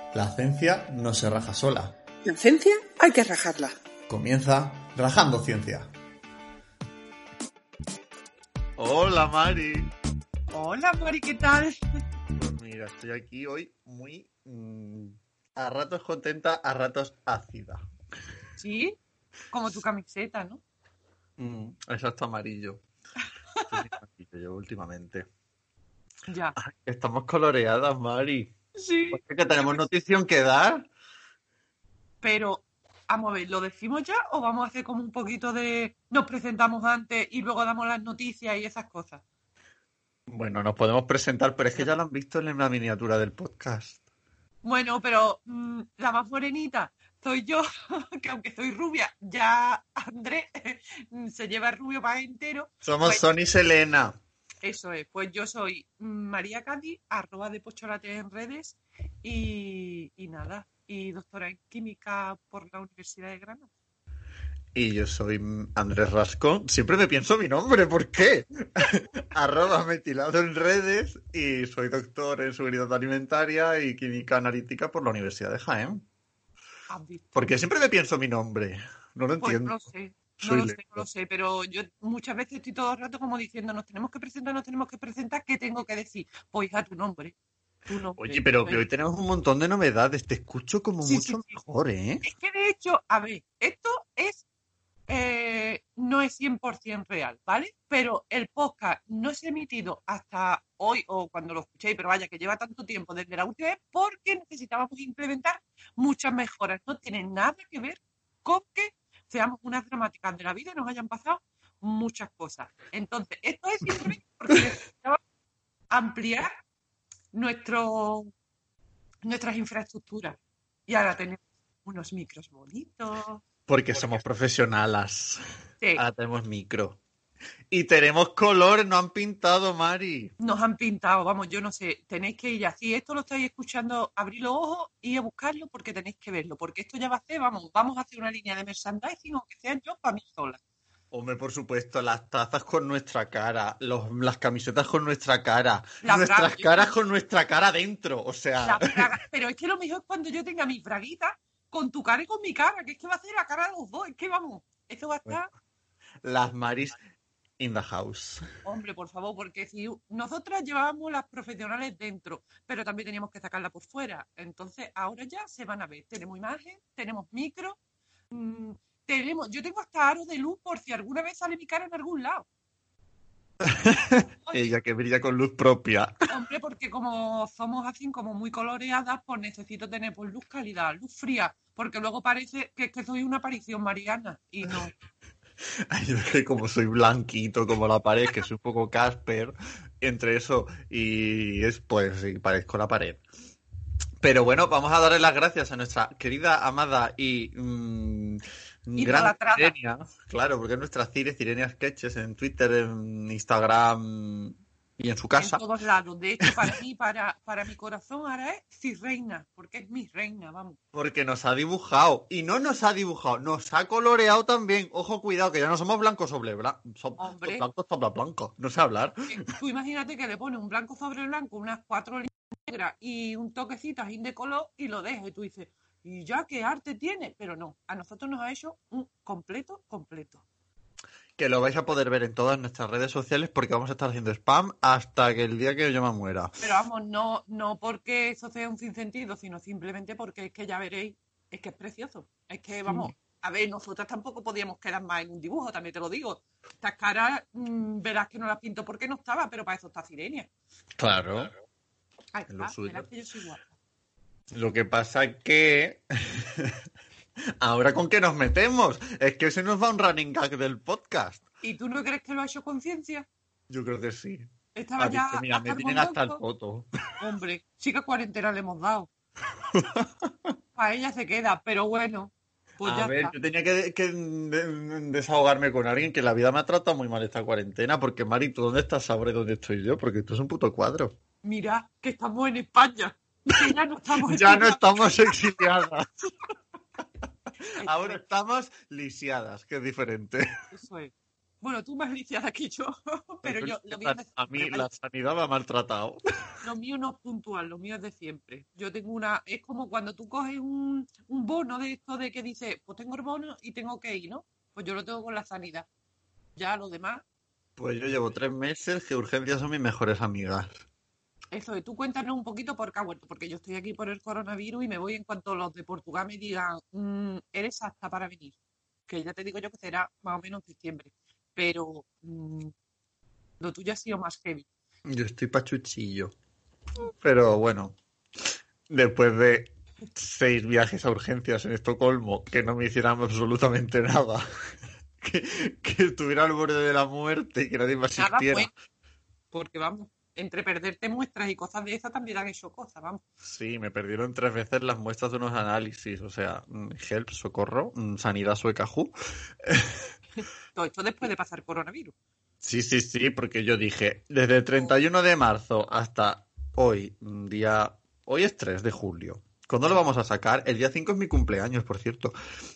La ciencia no se raja sola. La ciencia hay que rajarla. Comienza Rajando Ciencia. Hola, Mari. Hola, Mari, ¿qué tal? Pues mira, estoy aquí hoy muy a ratos contenta, a ratos ácida. Sí, como tu camiseta, ¿no? Exacto, amarillo. Estoy muy amarillo yo últimamente. Ya. Ay, estamos coloreadas, Mari. Sí. ¿Por qué que tenemos notición que dar? Pero, vamos a ver, ¿lo decimos ya o vamos a hacer como un poquito de nos presentamos antes y luego damos las noticias y esas cosas? Bueno, nos podemos presentar, pero es que ya lo han visto en la miniatura del podcast. Bueno, pero la más morenita soy yo, que aunque soy rubia, ya Andrés se lleva el rubio para entero. Somos Pues Son y Selena. eso es, pues yo soy María Cádiz, @de_Pocholate en redes y nada, y doctora en química por la Universidad de Granada. Y yo soy Andrés Rascón. Siempre me pienso mi nombre, ¿por qué? @metilado en redes y soy doctor en seguridad alimentaria y química analítica por la Universidad de Jaén. ¿Has visto? ¿Por qué siempre me pienso mi nombre? No lo Pues entiendo. no lo sé, no Soy lo sé, no lento. lo sé, pero yo muchas veces estoy todo el rato como diciendo, nos tenemos que presentar, ¿qué tengo que decir? Pues a tu nombre, Oye, pero que Pues, hoy tenemos un montón de novedades. Te escucho como sí, sí, mucho sí. mejor, ¿eh? Es que de hecho, a ver, esto es no es 100% real, ¿vale? Pero el podcast no se ha emitido hasta hoy o cuando lo escuchéis, pero vaya, que lleva tanto tiempo desde la última vez porque necesitábamos implementar muchas mejoras. No tiene nada que ver con que seamos unas dramáticas de la vida y nos hayan pasado muchas cosas. Entonces, esto es simplemente porque necesitábamos ampliar nuestro, nuestras infraestructuras. Y ahora tenemos unos micros bonitos. Porque somos profesionales. Sí, Ahora tenemos micro. Y tenemos colores, no han pintado, Mari. nos han pintado, vamos, yo no sé, tenéis que ir así, esto lo estáis escuchando, abrir los ojos y a buscarlo porque tenéis que verlo, porque esto ya va a ser, vamos a hacer una línea de merchandising, aunque sea yo para mí sola. Hombre, por supuesto, las tazas con nuestra cara, las camisetas con nuestra cara, La braga, nuestras caras con nuestra cara dentro, o sea... pero es que lo mejor es cuando yo tenga mis braguitas con tu cara y con mi cara, que es que va a ser la cara de los dos, es que vamos, eso va a Bueno, estar, las Maris in the house. hombre, por favor, porque si nosotras llevábamos las profesionales dentro, pero también teníamos que sacarla por fuera, entonces ahora ya se van a ver, tenemos imagen, tenemos micro. Yo tengo hasta aro de luz por si alguna vez sale mi cara en algún lado. Ella que brilla con luz propia. Hombre, porque como somos así como muy coloreadas, pues necesito tener pues, luz calidad, luz fría, porque luego parece que es que soy una aparición mariana y no. Ay, yo es que como soy blanquito como la pared, que soy un poco Casper, entre eso y es pues sí, parezco la pared. Pero bueno, vamos a darle las gracias a nuestra querida, amada y gran Idolatrada. Cirenia, claro, porque es nuestra Cirenia Sketches en Twitter, en Instagram y en su En casa. todos lados. De hecho, para mí, para mi corazón ahora es Cirreina, porque es mi reina, vamos. Porque nos ha dibujado. Y no nos ha dibujado, nos ha coloreado también. Ojo, cuidado, que ya no somos blancos sobre Hombre, blancos sobre blancos. No sé hablar. tú imagínate que le pones un blanco sobre blanco, unas 4 líneas negras y un toquecito así de color y lo dejas y tú dices, ¿y ya qué arte tiene? Pero no, a nosotros nos ha hecho un completo. Que lo vais a poder ver en todas nuestras redes sociales porque vamos a estar haciendo spam hasta que el día que yo me muera. Pero vamos, no porque eso sea un sinsentido, sino simplemente porque es que ya veréis, es que es precioso. Es que, vamos, a ver, nosotras tampoco podíamos quedar más en un dibujo, también te lo digo. Estas caras, verás que no las pinto porque no estaba, pero para eso está Sirenia. Claro, Ahí es lo está, verás suyo. que yo soy guapa. Lo que pasa que... ¿Ahora con qué nos metemos? Es que ese nos va un running gag del podcast. ¿Y tú no crees que lo ha hecho conciencia? Yo creo que sí. Estaba ¿Has visto? ya Mira, hasta me el tienen hasta el mondongo. foto. Hombre, sí que cuarentena le hemos dado. Para ella se queda, pero bueno, pues A ya ver, está. yo tenía que desahogarme con alguien que la vida me ha tratado muy mal esta cuarentena. Porque, Mari, ¿tú dónde estás ahora y dónde estoy yo? Porque esto es un puto cuadro. Mira, que estamos en España. Que ya no estamos en Ya no España. estamos exiliadas. Eso Ahora es, estamos lisiadas, que es diferente. eso es. Bueno, tú más lisiada que yo, pero yo lo mío es de A mí siempre, la ¿vale? sanidad me ha maltratado. Lo mío no es puntual, lo mío es de siempre. Yo tengo una, es como cuando tú coges un bono de esto de que dice, pues tengo el bono y tengo que ir, ¿no? Pues yo lo tengo con la sanidad. Ya lo demás, Pues yo llevo 3 meses que urgencias son mis mejores amigas. eso de tú cuéntanos un poquito por qué ha vuelto, porque yo estoy aquí por el coronavirus y me voy en cuanto los de Portugal me digan, eres apta para venir. Que ya te digo yo que será más o menos diciembre. Pero lo tuyo ha sido más heavy. Yo estoy pachuchillo. Pero bueno, después de 6 viajes a urgencias en Estocolmo que no me hicieran absolutamente nada, que, que estuviera al borde de la muerte y que nadie me Nada asistiera. bueno, porque vamos, entre perderte muestras y cosas de esas también han hecho cosas, vamos. Sí, me perdieron 3 veces las muestras de unos análisis, o sea, help, socorro, sanidad sueca, ju. Todo esto después de pasar coronavirus. Sí, sí, sí, porque yo dije, desde el 31 de marzo hasta hoy, hoy es 3 de julio. ¿Cuándo lo vamos a sacar? El día 5 es mi cumpleaños, por cierto.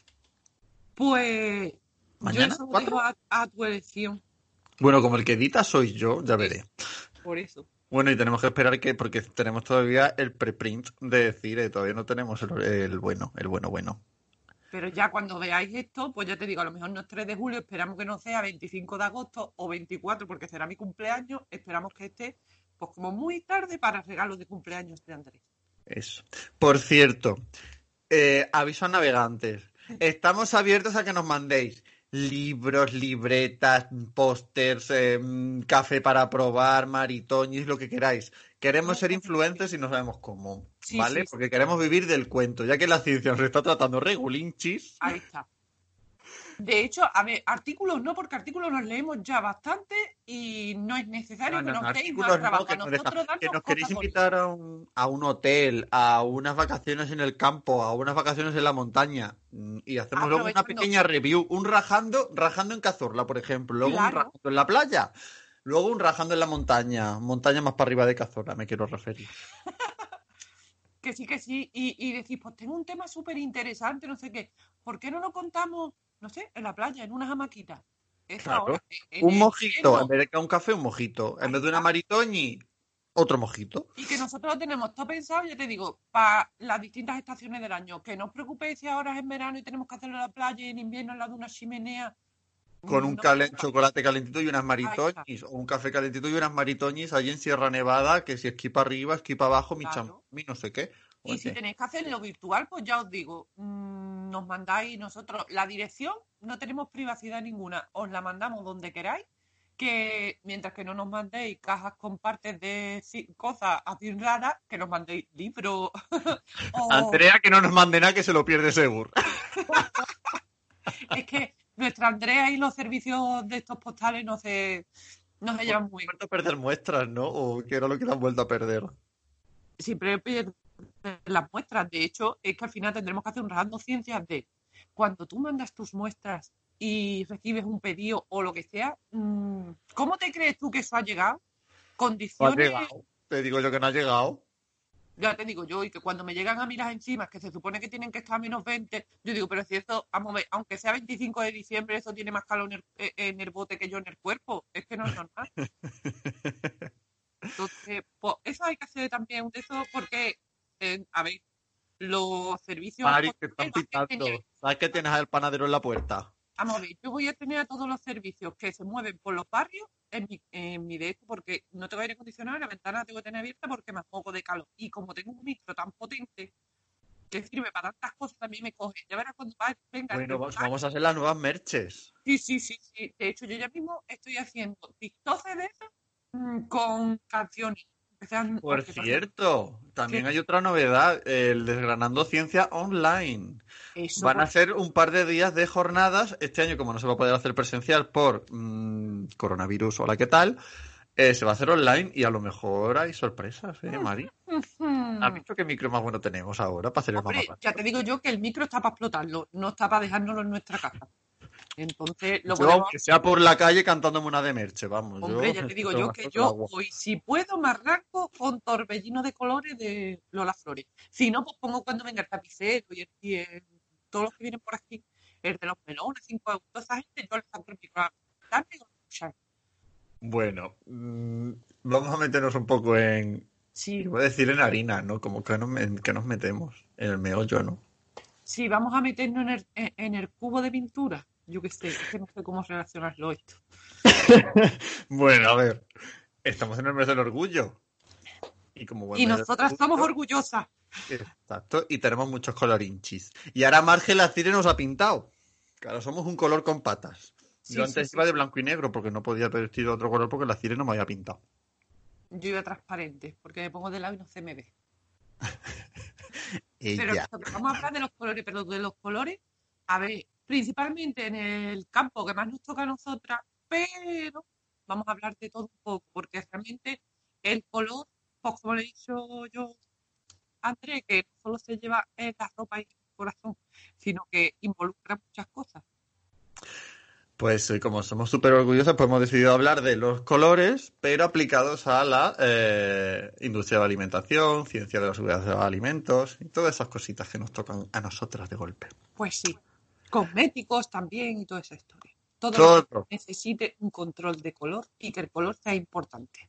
Pues yo ¿Mañana? eso lo dejo ¿4? a tu elección, Bueno, como el que edita soy yo, ya veré. por eso. Bueno, y tenemos que esperar porque tenemos todavía el preprint de decir, todavía no tenemos el bueno, bueno. Pero ya cuando veáis esto, pues ya te digo, a lo mejor no es 3 de julio, esperamos que no sea 25 de agosto o 24, porque será mi cumpleaños. Esperamos que esté, pues como muy tarde para regalos de cumpleaños de Andrés. Eso. Por cierto, aviso a navegantes. Estamos abiertos a que nos mandéis libros, libretas, pósters, café para probar, maritoñis, lo que queráis. Queremos ser influencers y no sabemos cómo, Sí, ¿vale? sí, sí, Porque queremos vivir del cuento, ya que la ciencia nos está tratando regulinchis. ahí está. De hecho, a ver, artículos no, porque artículos los leemos ya bastante y no es No, necesario que no, no, nos deis más artículos no, trabajo. A que nos deja, nosotros que darnos nos queréis cosas bonitas. invitar a un hotel, a unas vacaciones en el campo, a unas vacaciones en la montaña, y hacemos luego una Aprovechando, pequeña review, un rajando en Cazorla, por ejemplo, luego un claro, rajando en la playa, luego un rajando en la montaña más para arriba de Cazorla, me quiero referir. que sí, y decís, pues tengo un tema súper interesante, no sé qué. ¿Por qué no lo contamos, no sé, en la playa, en unas hamaquitas? Eso Claro. ahora, en Un el mojito, en invierno, vez de que un café, un mojito. En ahí vez de una está. maritoñi, otro mojito. Y que nosotros lo tenemos todo pensado, ya te digo, para las distintas estaciones del año. Que no os preocupéis si ahora es en verano y tenemos que hacerlo en la playa y en invierno al lado de una chimenea. Con un No os preocupéis. chocolate calentito y unas Ahí está, maritoñis, o un café calentito y unas maritoñis allí en Sierra Nevada, que si esquí para arriba, esquí para abajo, claro. mi no sé qué. Y si Oye, tenéis que hacerlo virtual, pues ya os digo, nos mandáis nosotros la dirección, no tenemos privacidad ninguna, os la mandamos donde queráis, que mientras que no nos mandéis cajas con partes de cosas así raras, que nos mandéis libros o Andrea, que no nos mande nada, que se lo pierde seguro. es que nuestra Andrea y los servicios de estos postales no se Porque llevan han muy bien. vuelto a perder muestras, ¿no? O que era lo que le han vuelto a perder. Siempre pierden las muestras. De hecho, es que al final tendremos que hacer un rajando ciencias de cuando tú mandas tus muestras y recibes un pedido o lo que sea, ¿cómo te crees tú que eso ha llegado? No ha Condiciones, llegado. Te digo yo que no ha llegado. ya te digo yo, y que cuando me llegan a mí las enzimas, que se supone que tienen que estar a -20, yo digo, pero si eso, vamos a ver, aunque sea 25 de diciembre, eso tiene más calor en el bote que yo en el cuerpo, es que no es normal. Entonces, pues eso hay que hacer también de eso porque, a ver, los servicios Mari, te están postales van a tener, pitando. ¿Sabes que tienes al panadero en la puerta? vamos a ver, yo voy a tener a todos los servicios que se mueven por los barrios en mi de esto porque no tengo aire acondicionado y la ventana la tengo que tener abierta porque me ahogo de calor. Y como tengo un micro tan potente que sirve para tantas cosas, también me coge. Ya verás cuando venga el Bueno, reportaje. vamos a hacer las nuevas merches. Sí, sí, sí, sí. De hecho, yo ya mismo estoy haciendo TikTok de eso con canciones que sean Por orquestadas. cierto, Que también hay otra novedad, el Desgranando Ciencia Online. eso, Van a por ser un par de días de jornadas. Este año, como no se va a poder hacer presencial por coronavirus, hola, ¿qué tal? Se va a hacer online y a lo mejor hay sorpresas, Mari? ¿Has visto qué micro más bueno tenemos ahora para hacer el Hombre, ya te mamarracho? digo yo que el micro está para explotarlo, no está para dejárnoslo en nuestra casa. Entonces lo Yo, podemos aunque hacer. sea por la calle cantándome una de Merche, vamos, Hombre, yo ya te digo estoy yo más que fuerte el yo agua. hoy, si puedo, me arranco con Torbellino de Colores de Lola Flores. Si no, pues pongo cuando venga el tapicero y todos los que vienen por aquí, el de los melones, 5 euros, toda esa gente, yo les saco el micro. dame Shine. Bueno, vamos a meternos un poco en... Sí, Iba a decir en harina, ¿no? Como que que nos metemos en el meollo, ¿no? sí, vamos a meternos en el cubo de pintura. Yo qué sé, es que no sé cómo relacionarlo esto. Bueno, a ver, estamos en el mes del orgullo. Y como buen Y mes del nosotras somos orgullo, orgullosas. exacto, y tenemos muchos colorinchis. Y ahora Marge la Cire nos ha pintado. Claro, somos un color con patas. Sí, Yo antes sí, iba sí. de blanco y negro porque no podía vestir de otro color porque la Cire no me había pintado. Yo iba transparente, porque me pongo de lado y no se me ve. Pero Ella. vamos a hablar de los colores, pero de los colores, a ver, principalmente en el campo que más nos toca a nosotras, pero vamos a hablar de todo un poco, porque realmente el color, pues como le he dicho yo a André, que no solo se lleva en la ropa y en el corazón, sino que involucra muchas cosas. Pues como somos súper orgullosos, pues hemos decidido hablar de los colores, pero aplicados a la industria de la alimentación, ciencia de la seguridad de los alimentos y todas esas cositas que nos tocan a nosotras de golpe. Pues sí, cosméticos también y toda esa historia. Todo lo que Todo. necesite un control de color y que el color sea importante.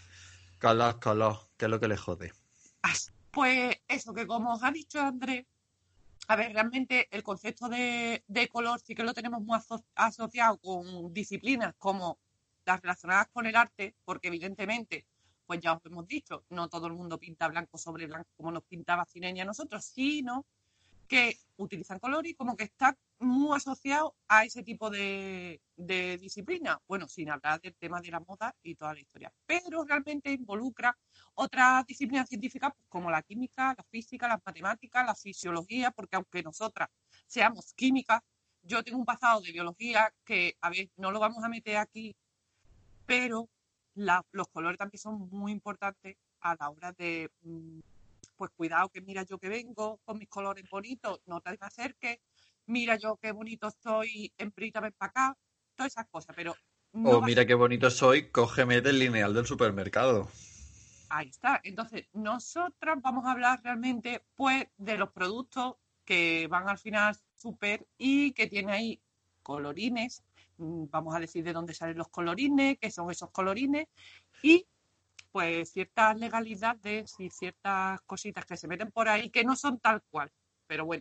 Color, que es lo que le jode. Pues eso, que como os ha dicho Andrés, a ver, realmente el concepto de color sí que lo tenemos muy asociado con disciplinas como las relacionadas con el arte, porque evidentemente, pues ya os hemos dicho, no todo el mundo pinta blanco sobre blanco como nos pintaba Cineña a nosotros, sino que utilizan color y como que está muy asociado a ese tipo de disciplina. Bueno, sin hablar del tema de la moda y toda la historia. Pero realmente involucra otras disciplinas científicas pues, como la química, la física, las matemáticas, la fisiología, porque aunque nosotras seamos químicas, yo tengo un pasado de biología que, a ver, no lo vamos a meter aquí, pero los colores también son muy importantes a la hora de pues cuidado que mira yo que vengo con mis colores bonitos, no te me acerques, mira yo qué bonito estoy, Emprita, ven para acá, todas esas cosas, pero no Oh, va a mira ser... qué bonito soy, cógeme del lineal del supermercado. Ahí está. Entonces, nosotras vamos a hablar realmente pues de los productos que van al final súper y que tiene ahí colorines, vamos a decir de dónde salen los colorines, qué son esos colorines y pues ciertas legalidades y ciertas cositas que se meten por ahí que no son tal cual. Pero bueno,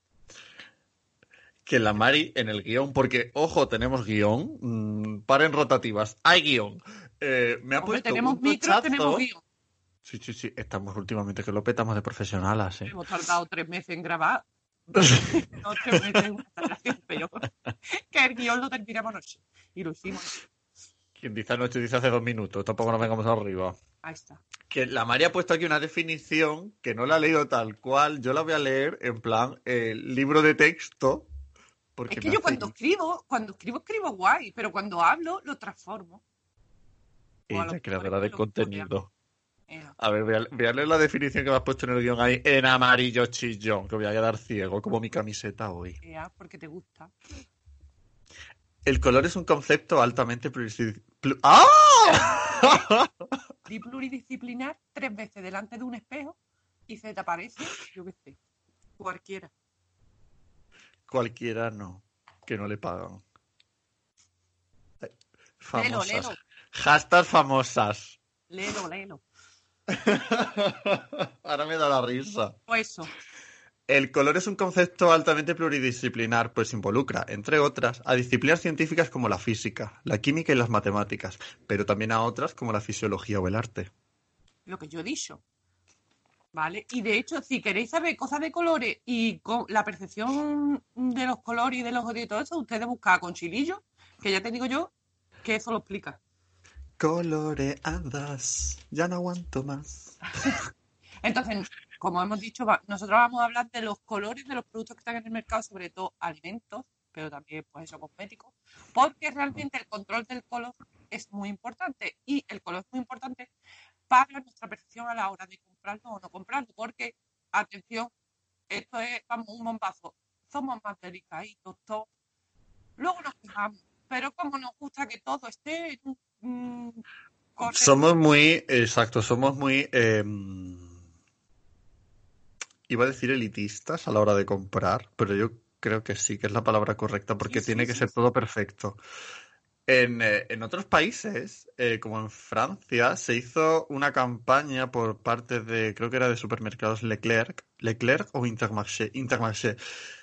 Que la Mari en el guión, porque, ojo, tenemos guión, paren rotativas, hay guión. Me ha hombre, puesto tenemos un micros, tenemos tochazo. guión. Sí, sí, sí, estamos últimamente que lo petamos de profesionalas, ¿eh? Hemos tardado 3 meses en grabar. 2 meses, no, 3 meses, una tardación peor. Que el guión lo terminamos anoche. Y lo hicimos. Quien dice anoche dice hace 2 minutos, tampoco nos vengamos arriba. Ahí está. Que la Mari ha puesto aquí una definición que no la he leído tal cual, yo la voy a leer en plan libro de texto, porque Es que me yo hace... escribo guay, pero cuando hablo lo transformo. O a lo Ella, mejor es creadora que de lo colorean. contenido. A ver, voy a leer la definición que me has puesto en el guión ahí en amarillo chillón, que voy a quedar ciego como mi camiseta hoy. Porque te gusta. El color es un concepto altamente ¡Ah! Di pluridisciplinar 3 veces delante de un espejo y se te aparece, yo qué sé, cualquiera. Cualquiera no, que no le pagan. Famosas. Léelo. Hashtag famosas. Léelo. Ahora me da la risa. Pues eso. El color es un concepto altamente pluridisciplinar, pues involucra, entre otras, a disciplinas científicas como la física, la química y las matemáticas, pero también a otras como la fisiología o el arte. Lo que yo he dicho. ¿Vale? Y de hecho, si queréis saber cosas de colores y con la percepción de los colores y de los y todo eso, ustedes buscan a Conchilillo, que ya te digo yo que eso lo explica. Coloreadas, ya no aguanto más. Entonces, como hemos dicho, nosotros vamos a hablar de los colores de los productos que están en el mercado, sobre todo alimentos, pero también, pues eso, cosméticos, porque realmente el control del color es muy importante y el color es muy importante para nuestra percepción a la hora de comprarlo o no comprarlo, porque, atención, esto es, vamos, un bombazo, somos más delicaditos, todos, luego nos quejamos, pero como nos gusta que todo esté correcto. Somos muy, exacto, somos muy, iba a decir elitistas a la hora de comprar, pero yo creo que sí, que es la palabra correcta, porque tiene que ser todo perfecto. En otros países, como en Francia, se hizo una campaña por parte de, creo que era de supermercados Leclerc o Intermarché,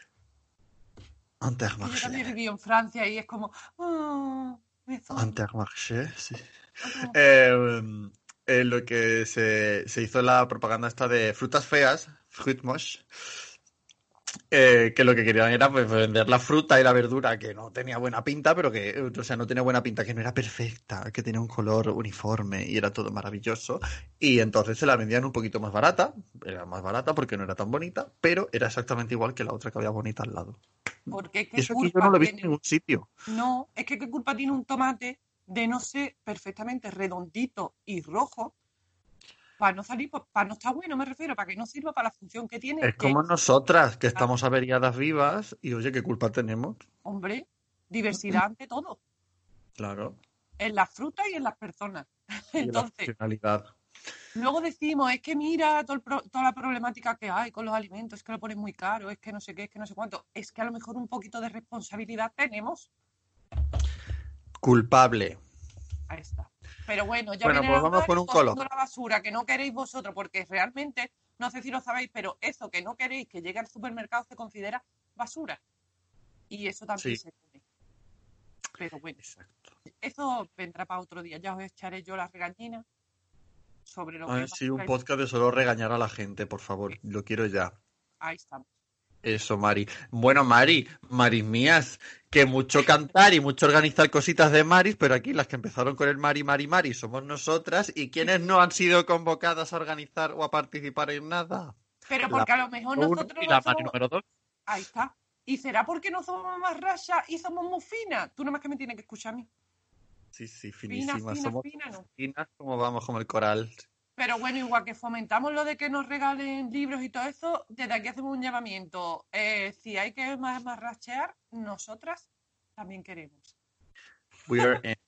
Es que yo Intermarché, también viví en Francia y es como, me zona. Intermarché, sí. Ah, Eh, lo que se hizo la propaganda esta de frutas feas, fruit moche, que lo que querían era pues, vender la fruta y la verdura que no tenía buena pinta, pero que, o sea, no tenía buena pinta, que no era perfecta, que tenía un color uniforme y era todo maravilloso. Y entonces se la vendían un poquito más barata, era más barata porque no era tan bonita, pero era exactamente igual que la otra que había bonita al lado. porque Y qué eso aquí yo no culpa lo he visto en tiene. ningún sitio. No, es que qué culpa tiene un tomate de no ser perfectamente redondito y rojo para no salir, para no estar bueno, me refiero, para que no sirva para la función que tiene, Es que como nosotras, que es, estamos averiadas vivas, y oye, ¿qué culpa tenemos? hombre, diversidad ante todo, Claro. en las frutas y en las personas. Y la Entonces, funcionalidad. luego decimos, es que mira toda la problemática que hay con los alimentos, es que lo ponen muy caro, es que no sé qué, es que no sé cuánto. Es que a lo mejor un poquito de responsabilidad tenemos. Culpable. Ahí está. Pero bueno, ya Bueno, viene pues la vamos con Mari un color. cogiendo la basura que no queréis vosotros, porque realmente, no sé si lo sabéis, pero eso que no queréis que llegue al supermercado se considera basura. Y eso también Sí, se come. Pero bueno, exacto. eso vendrá para otro día. Ya os echaré yo las regañinas sobre lo que Ah, es sí, un basura. podcast de solo regañar a la gente, por favor. Lo quiero ya. Ahí estamos. Eso, Mari. Bueno, Mari, Maris mías, que mucho cantar y mucho organizar cositas de Maris, pero aquí las que empezaron con el Mari somos nosotras, y quienes no han sido convocadas a organizar o a participar en nada. Pero La porque a lo mejor número uno nosotros y no la Mari somos. número dos. Ahí está. ¿Y será porque no somos más rayas y somos muy finas? Tú nomás que me tienes que escuchar a mí. Sí, sí, Fina, finísimas. fina, Somos fina, no. finas como vamos, como el coral. Pero bueno, igual que fomentamos lo de que nos regalen libros y todo eso, desde aquí hacemos un llamamiento. Si hay que más rachear, nosotras también queremos. We are in.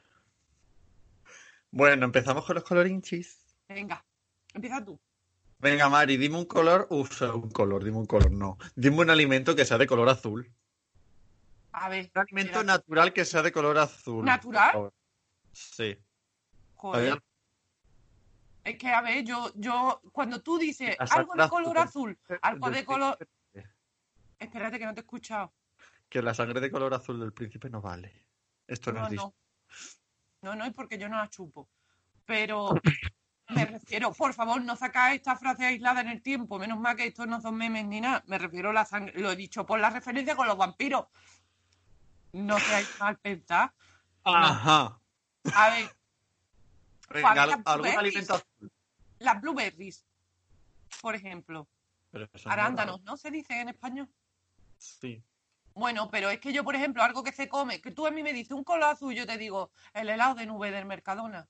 Bueno, empezamos con los colorinchis. Venga, empieza tú. Venga, Mari, dime un color. Uf, dime un color, no. Dime un alimento que sea de color azul. A ver, Un alimento espérate. natural que sea de color azul, por ¿Natural? favor. Sí. Joder. Oigan, Es que, a ver, cuando tú que dices la algo sangre de azul color azul, algo del de color. príncipe. Espérate que no te he escuchado. Que la sangre de color azul del príncipe no vale. Esto no No, es Disney. no. No, no es porque yo no la chupo. Pero me refiero, por favor, no sacáis esta frase aislada en el tiempo. Menos mal que estos no son memes ni nada. Me refiero a la sangre. Lo he dicho por la referencia con los vampiros. No seáis mal pensar. No. Ajá. A ver, pues a Venga, ver las algún alimento blueberries. azul. Las blueberries, por ejemplo. Pero son morados. Arándanos, ¿no se dice en español? Sí, Bueno, pero es que yo, por ejemplo, algo que se come, que tú a mí me dices un color azul, yo te digo el helado de nube del Mercadona.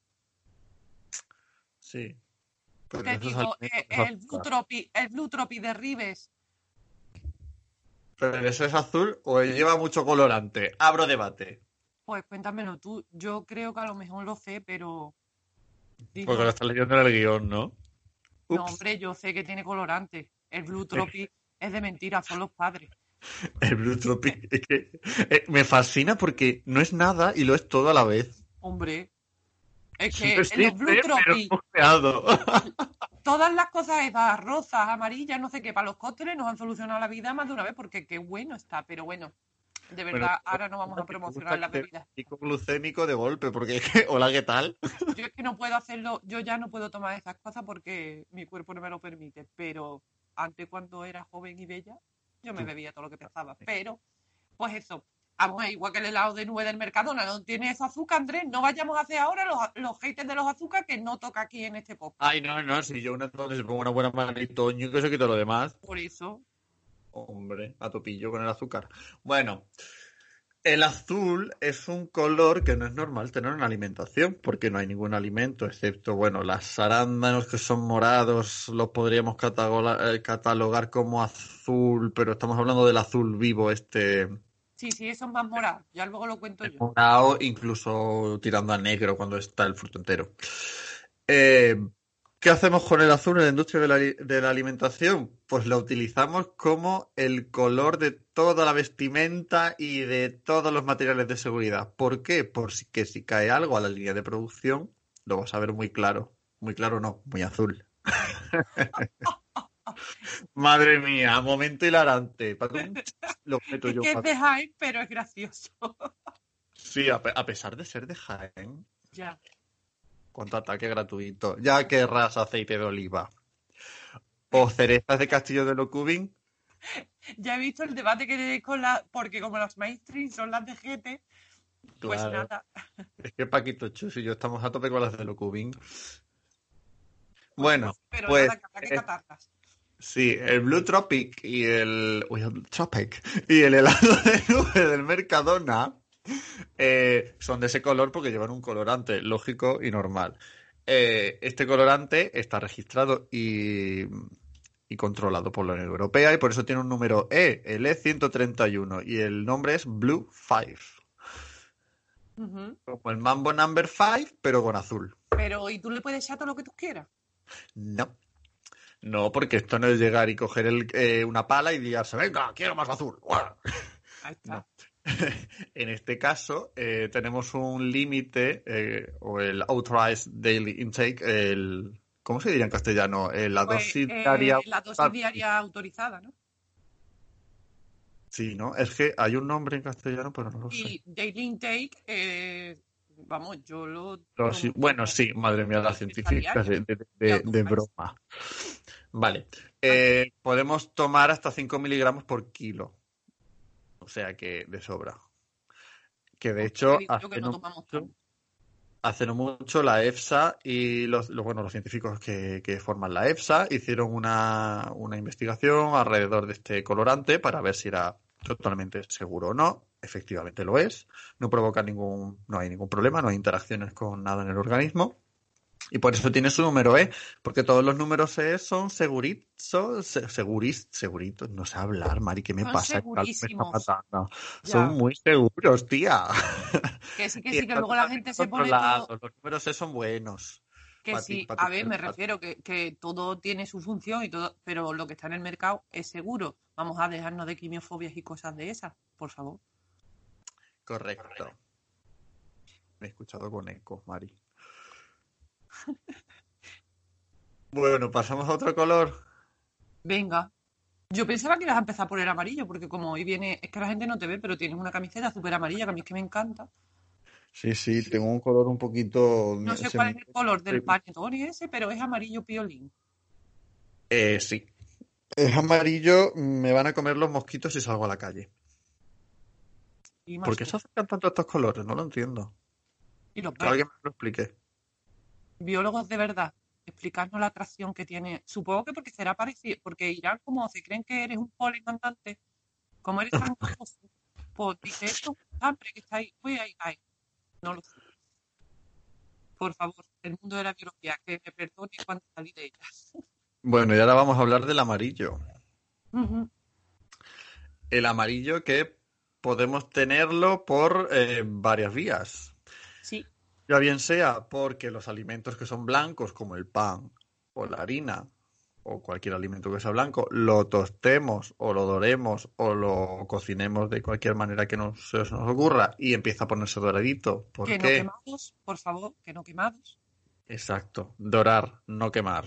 sí. Pero Te esos digo alimentos es azúcar. El Blue Tropi de Ribes. ¿Pero eso es azul o lleva mucho colorante? Abro debate. Pues cuéntamelo tú. Yo creo que a lo mejor lo sé, pero Porque lo dímelo. estás leyendo en el guión, ¿no? No, Ups. hombre, yo sé que tiene colorante. El Blue Tropic es de mentira, son los padres. El Blue Tropic es que me fascina porque no es nada y lo es todo a la vez. Hombre, es Sí, que no en los existe, Blue pero Tropic, hemos creado. todas las cosas esas rosas, amarillas, no sé qué, para los cócteles nos han solucionado la vida más de una vez porque qué bueno está. Pero bueno, de Bueno, verdad, ahora no vamos a que te gusta promocionar que las te dé bebidas. pico glucémico de golpe, porque es que, hola, ¿qué tal? Yo es que no puedo hacerlo, yo ya no puedo tomar esas cosas porque mi cuerpo no me lo permite. Pero antes, cuando era joven y bella, yo me Tú. bebía todo lo que pensaba. Pero pues eso, vamos, igual que el helado de nube del Mercadona, no tiene ese azúcar, Andrés, no vayamos a hacer ahora los haters de los azúcar que no toca aquí en este podcast. Ay, no, no, si yo una entonces le pongo una buena manito, y que se quita lo demás. Por eso, Hombre, a topillo con el azúcar. Bueno, el azul es un color que no es normal tener en la alimentación, porque no hay ningún alimento, excepto, bueno, las arándanos que son morados, los podríamos catalogar como azul, pero estamos hablando del azul vivo, este sí, sí, eso es más morado, ya luego lo cuento yo. morado, incluso tirando a negro cuando está el fruto entero. Eh, ¿Qué hacemos con el azul en la industria de la alimentación? Pues lo utilizamos como el color de toda la vestimenta y de todos los materiales de seguridad. ¿Por qué? Porque si cae algo a la línea de producción, lo vas a ver muy claro. Muy claro no, muy azul. Madre mía, momento hilarante. Patum, lo meto Es yo. que es de Jaén, pero es gracioso. Sí, a pesar de ser de Jaén, Ya. cuánto ataque gratuito. Ya querrás aceite de oliva. O cerezas de Castillo de Locubín. Ya he visto el debate que tenéis con la... Porque como las mainstream son las de GT, pues Claro. nada. Es que Paquito Chus y yo estamos a tope con las de Locubín. Pues Bueno, no, pero pues nada, que habrá que catarlas. sí, el Blue Tropic y el... Uy, el Blue Tropic y el helado de nube del Mercadona son de ese color porque llevan un colorante lógico y normal. Este colorante está registrado y controlado por la Unión Europea y por eso tiene un número E, el E131, y el nombre es Blue 5. Ujú. Como el Mambo Number 5, pero con azul. Pero, ¿y tú le puedes echar todo lo que tú quieras? No. No, porque esto no es llegar y coger una pala y liarse, venga, quiero más azul. ¡Guau! Ahí está. No. En este caso, tenemos un límite, o el Authorized Daily Intake, ¿cómo se diría en castellano? La Pues dosis diaria. la dosis diaria autorizada, ¿no? Sí, ¿no? Es que hay un nombre en castellano, pero no lo sé. Y daily intake, vamos, yo lo Dosis- tomo Bueno, como sí, madre mía, las dosis científicas diaria de, y de autorizada. broma. Vale. Podemos tomar hasta 5 miligramos por kilo. O sea que de sobra. Que de Pues te hecho, digo yo que no tomamos tanto. hace no mucho la EFSA y los científicos que forman la EFSA hicieron una investigación alrededor de este colorante para ver si era totalmente seguro o no. Efectivamente lo es. No provoca no hay ningún problema, no hay interacciones con nada en el organismo. Y por eso tiene su número E, porque todos los números E son seguritos. No sé hablar, Mari, ¿qué me Son pasa? El calor me está segurísimos. matando. Son Ya. muy seguros, tía. Que Y sí, que están luego la totalmente gente se pone controlados. todo. Los números E son buenos. Que Para ti, sí, para tu a ver, me salud. refiero que todo tiene su función y todo, pero lo que está en el mercado es seguro. Vamos a dejarnos de quimiofobias y cosas de esas, por favor. Correcto. Me he escuchado con eco, Mari. Bueno, pasamos a otro color. Venga. Yo pensaba que ibas a empezar por el amarillo, porque como hoy viene, es que la gente no te ve, pero tienes una camiseta súper amarilla, que a mí es que me encanta. Sí, sí, tengo un color un poquito. No sé cuál es el color del panetone ese, pero es amarillo piolín. Sí. Es amarillo, me van a comer los mosquitos si salgo a la calle. Y ¿Por más qué tú. se acercan tanto estos colores? No lo entiendo. Y los Que verdes. alguien me lo explique. Biólogos de verdad, explicarnos la atracción que tiene. Supongo que porque será parecido, porque irán como si creen que eres un polen andante, como eres tan gozoso, pues dice esto, hambre que está ahí, uy, ay, no lo sé. Por favor, el mundo de la biología, que me perdone cuando salí de ella. Bueno, y ahora vamos a hablar del amarillo. Ujú. El amarillo que podemos tenerlo por varias vías. Sí, Ya bien sea porque los alimentos que son blancos, como el pan o la harina, o cualquier alimento que sea blanco, lo tostemos o lo doremos o lo cocinemos de cualquier manera que se nos ocurra y empieza a ponerse doradito. ¿Por que no qué? quemados, por favor, que no quemados. Exacto. Dorar, no quemar.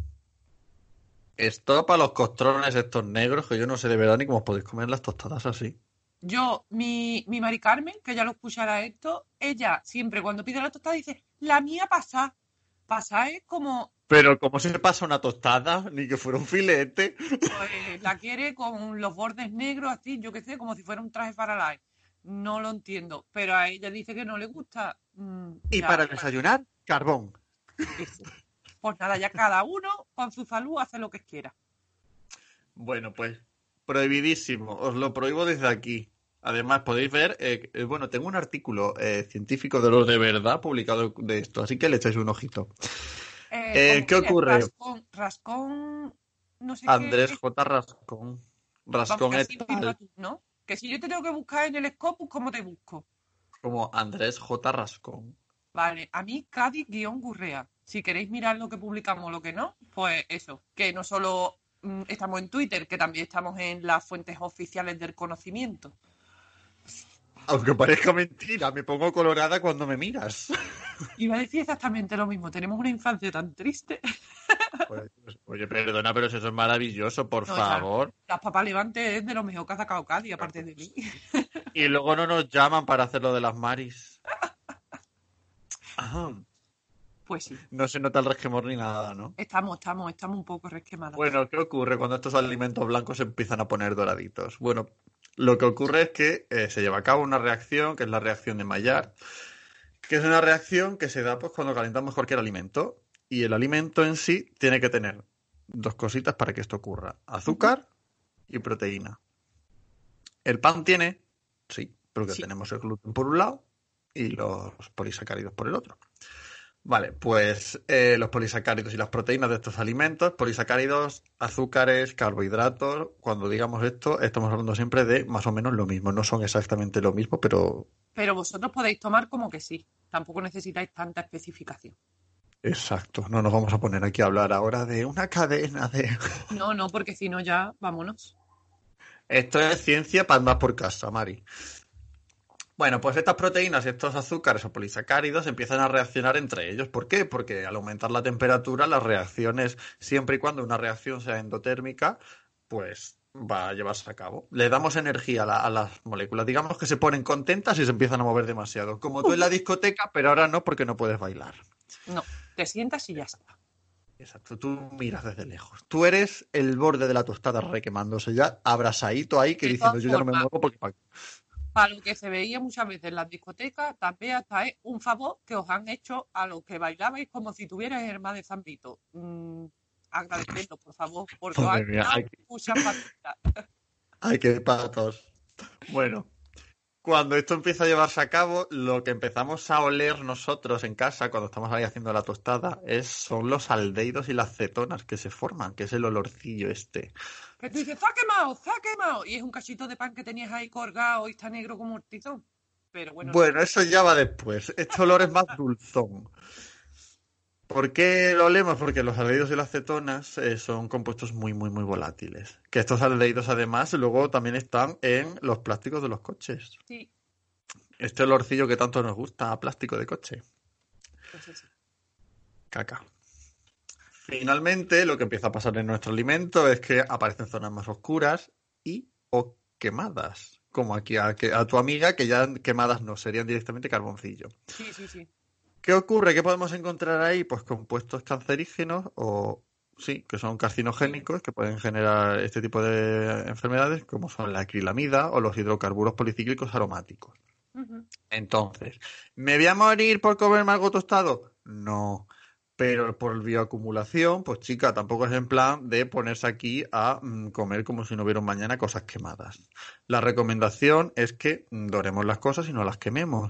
Esto para los costrones estos negros, que yo no sé de verdad ni cómo os podéis comer las tostadas así. Yo, mi Mari Carmen, que ya lo escuchará esto, ella siempre cuando pide la tostada dice, la mía pasa. Pasa es como, Pero ¿cómo se pasa una tostada? Ni que fuera un filete. pues, la quiere con los bordes negros, así, yo qué sé, como si fuera un traje para la... No lo entiendo, pero a ella dice que no le gusta. Y Ya, para desayunar, carbón. eso. Pues nada, ya cada uno con su salud hace lo que quiera. Bueno, pues prohibidísimo. Os lo prohíbo desde aquí. Además, podéis ver, bueno, tengo un artículo científico de los de verdad publicado de esto, así que le echáis un ojito. ¿Cómo ¿Qué es? ocurre? Rascón, no sé qué. Andrés J. Rascón. Vamos, Rascón que et así mismo al. tú, ¿no? Que si yo te tengo que buscar en el Scopus, ¿cómo te busco? Como Andrés J. Rascón. Vale, a mí Cádiz-Gurrea. Si queréis mirar lo que publicamos o lo que no, pues eso, que no solo estamos en Twitter, que también estamos en las fuentes oficiales del conocimiento. Aunque parezca mentira, me pongo colorada cuando me miras. Iba a decir exactamente lo mismo, tenemos una infancia tan triste. Pues, oye, perdona, pero si eso es maravilloso, por No, favor. las papas Levante es de lo mejor que ha sacado Cádiz, aparte de mí. Y luego no nos llaman para hacer lo de las maris. Ajá. Pues sí, No se nota el resquemor ni nada, ¿no? estamos un poco resquemadas. Bueno, ¿qué ocurre cuando estos alimentos blancos se empiezan a poner doraditos? Bueno, lo que ocurre es que se lleva a cabo una reacción, que es la reacción de Maillard, que es una reacción que se da pues, cuando calentamos cualquier alimento. Y el alimento en sí tiene que tener dos cositas para que esto ocurra: azúcar y proteína. ¿El pan tiene? Sí, porque Sí. tenemos el gluten por un lado y los polisacáridos por el otro. Vale, pues los polisacáridos y las proteínas de estos alimentos, polisacáridos, azúcares, carbohidratos, cuando digamos esto, estamos hablando siempre de más o menos lo mismo. No son exactamente lo mismo, pero... Pero vosotros podéis tomar como que sí. Tampoco necesitáis tanta especificación. Exacto, no nos vamos a poner aquí a hablar ahora de una cadena de... No, porque si no ya, vámonos. Esto es ciencia para andar por casa, Mari. Bueno, pues estas proteínas y estos azúcares o polisacáridos empiezan a reaccionar entre ellos. ¿Por qué? Porque al aumentar la temperatura, las reacciones, siempre y cuando una reacción sea endotérmica, pues va a llevarse a cabo. Le damos energía a las moléculas. Digamos que se ponen contentas y se empiezan a mover demasiado. Como tú en la discoteca, pero ahora no porque no puedes bailar. No, te sientas y ya está. Exacto, tú miras desde lejos. Tú eres el borde de la tostada requemándose ya, abrasadito ahí, que De diciendo todas yo ya no me formas, muevo porque... para lo que se veía muchas veces en las discotecas, también hasta es un favor que os han hecho a los que bailabais como si tuvierais el mar de San Vito. Agradecedlo, por favor, porque os Madre han mía, dado muchas patitas. ay, qué patos. Bueno. Cuando esto empieza a llevarse a cabo, lo que empezamos a oler nosotros en casa, cuando estamos ahí haciendo la tostada, son los aldehídos y las cetonas que se forman, que es el olorcillo este. Que tú dices, ¡za quemado, za quemado! Y es un cachito de pan que tenías ahí colgado y está negro como un tizón. Pero bueno, no. Bueno, eso ya va después. Este olor es más dulzón. ¿Por qué lo olemos? Porque los aldehídos y las cetonas son compuestos muy, muy, muy volátiles. Que estos aldehídos, además, luego también están en los plásticos de los coches. Sí, Este olorcillo que tanto nos gusta a plástico de coche. pues eso. Caca. Finalmente, lo que empieza a pasar en nuestro alimento es que aparecen zonas más oscuras y o quemadas. Como aquí a tu amiga, que ya quemadas no, serían directamente carboncillo. Sí. ¿Qué ocurre? ¿Qué podemos encontrar ahí? Pues compuestos cancerígenos o, sí, que son carcinogénicos, que pueden generar este tipo de enfermedades, como son la acrilamida o los hidrocarburos policíclicos aromáticos. Ujú. Entonces, ¿me voy a morir por comerme algo tostado? No. Pero por bioacumulación, pues chica, tampoco es en plan de ponerse aquí a comer como si no hubiera un mañana cosas quemadas. La recomendación es que doremos las cosas y no las quememos.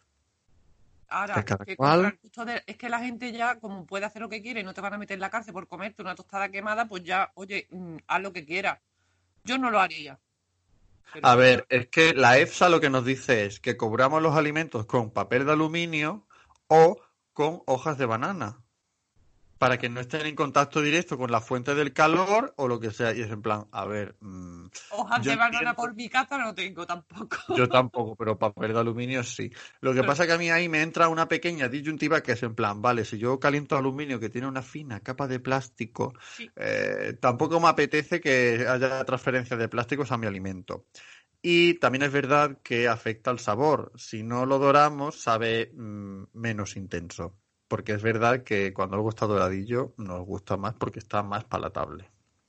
Ahora, Que cada que cual... contra el gusto es que la gente ya, como puede hacer lo que quiere y no te van a meter en la cárcel por comerte una tostada quemada, pues ya, oye, haz lo que quieras. Yo no lo haría. Pero A bueno, ver, es que la EFSA lo que nos dice es que cobramos los alimentos con papel de aluminio o con hojas de banana, para que no estén en contacto directo con la fuente del calor o lo que sea. Y es en plan, a ver, hojas yo de banana entiendo, por mi casa no tengo tampoco. yo tampoco, pero papel de aluminio sí. Lo que Pero pasa que a mí ahí me entra una pequeña disyuntiva que es en plan, vale, si yo caliento aluminio que tiene una fina capa de plástico, sí, tampoco me apetece que haya transferencia de plásticos a mi alimento. Y también es verdad que afecta al sabor. Si no lo doramos, sabe menos intenso. Porque es verdad que cuando algo está doradillo, nos gusta más porque está más palatable.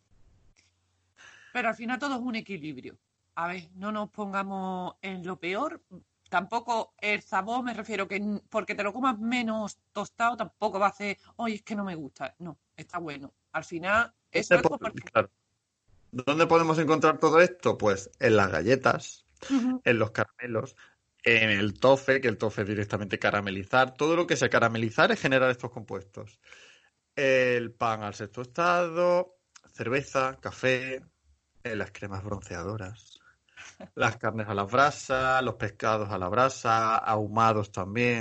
pero al final todo es un equilibrio. A ver, no nos pongamos en lo peor. Tampoco el sabor, me refiero que porque te lo comas menos tostado, tampoco va a hacer, oye, es que no me gusta. No, está bueno. Al final, eso es como... Claro. ¿Dónde podemos encontrar todo esto? Pues en las galletas, Ujú. en los caramelos, en el tofe, que el tofe es directamente caramelizar. Todo lo que sea caramelizar es generar estos compuestos. El pan al ser tostado, cerveza, café, las cremas bronceadoras, las carnes a la brasa, los pescados a la brasa, ahumados también.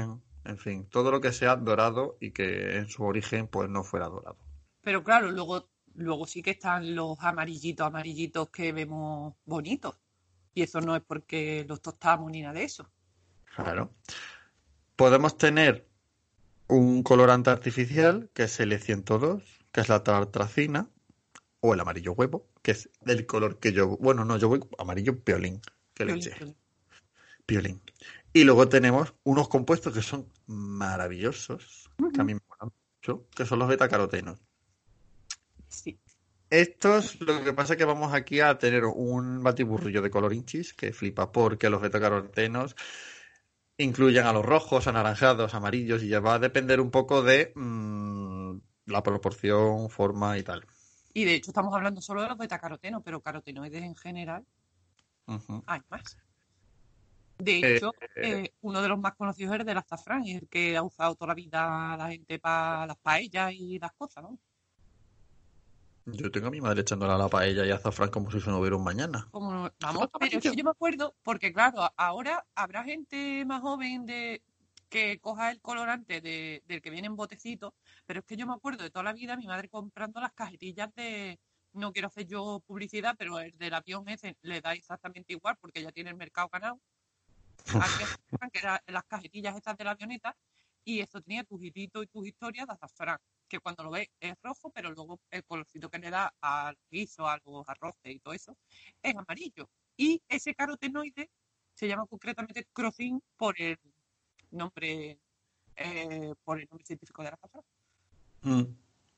En fin, todo lo que sea dorado y que en su origen pues no fuera dorado. Pero claro, luego sí que están los amarillitos que vemos bonitos. Y eso no es porque los tostamos ni nada de eso. Claro. Podemos tener un colorante artificial, que es el E102, que es la tartracina, o el amarillo huevo, que es del color que yo... Bueno, no, yo voy amarillo piolín. ¿Qué Piolín, leche? piolín. Piolín. Y luego tenemos unos compuestos que son maravillosos, que a Ujú. mí me gustan mucho, que son los betacarotenos. Sí. Estos, lo que pasa es que vamos aquí a tener un batiburrillo de colorinchis que flipa porque los betacarotenos incluyen a los rojos, anaranjados, amarillos y ya va a depender un poco de la proporción, forma y tal. Y de hecho estamos hablando solo de los betacarotenos, pero carotenoides en general Ujú. hay más. De Eh, hecho, uno de los más conocidos es el del azafrán, y el que ha usado toda la vida la gente para las paellas y las cosas, ¿no? yo tengo a mi madre echándole a la paella y azafrán como si eso no hubiera un mañana. Vamos, Azafrán pero es que amarillo. yo me acuerdo, porque claro, ahora habrá gente más joven que coja el colorante del que viene en botecito, pero es que yo me acuerdo de toda la vida mi madre comprando las cajetillas no quiero hacer yo publicidad, pero el del avión ese le da exactamente igual porque ya tiene el mercado ganado. Había azafrán, que eran las cajetillas estas de la avioneta, y esto tenía tus hititos y tus historias de azafrán, que cuando lo ves es rojo, pero luego el colorcito que le da al guiso, a los arroces y todo eso, es amarillo. Y ese carotenoide se llama concretamente crocin nombre, por el nombre científico del azafrán. Mm.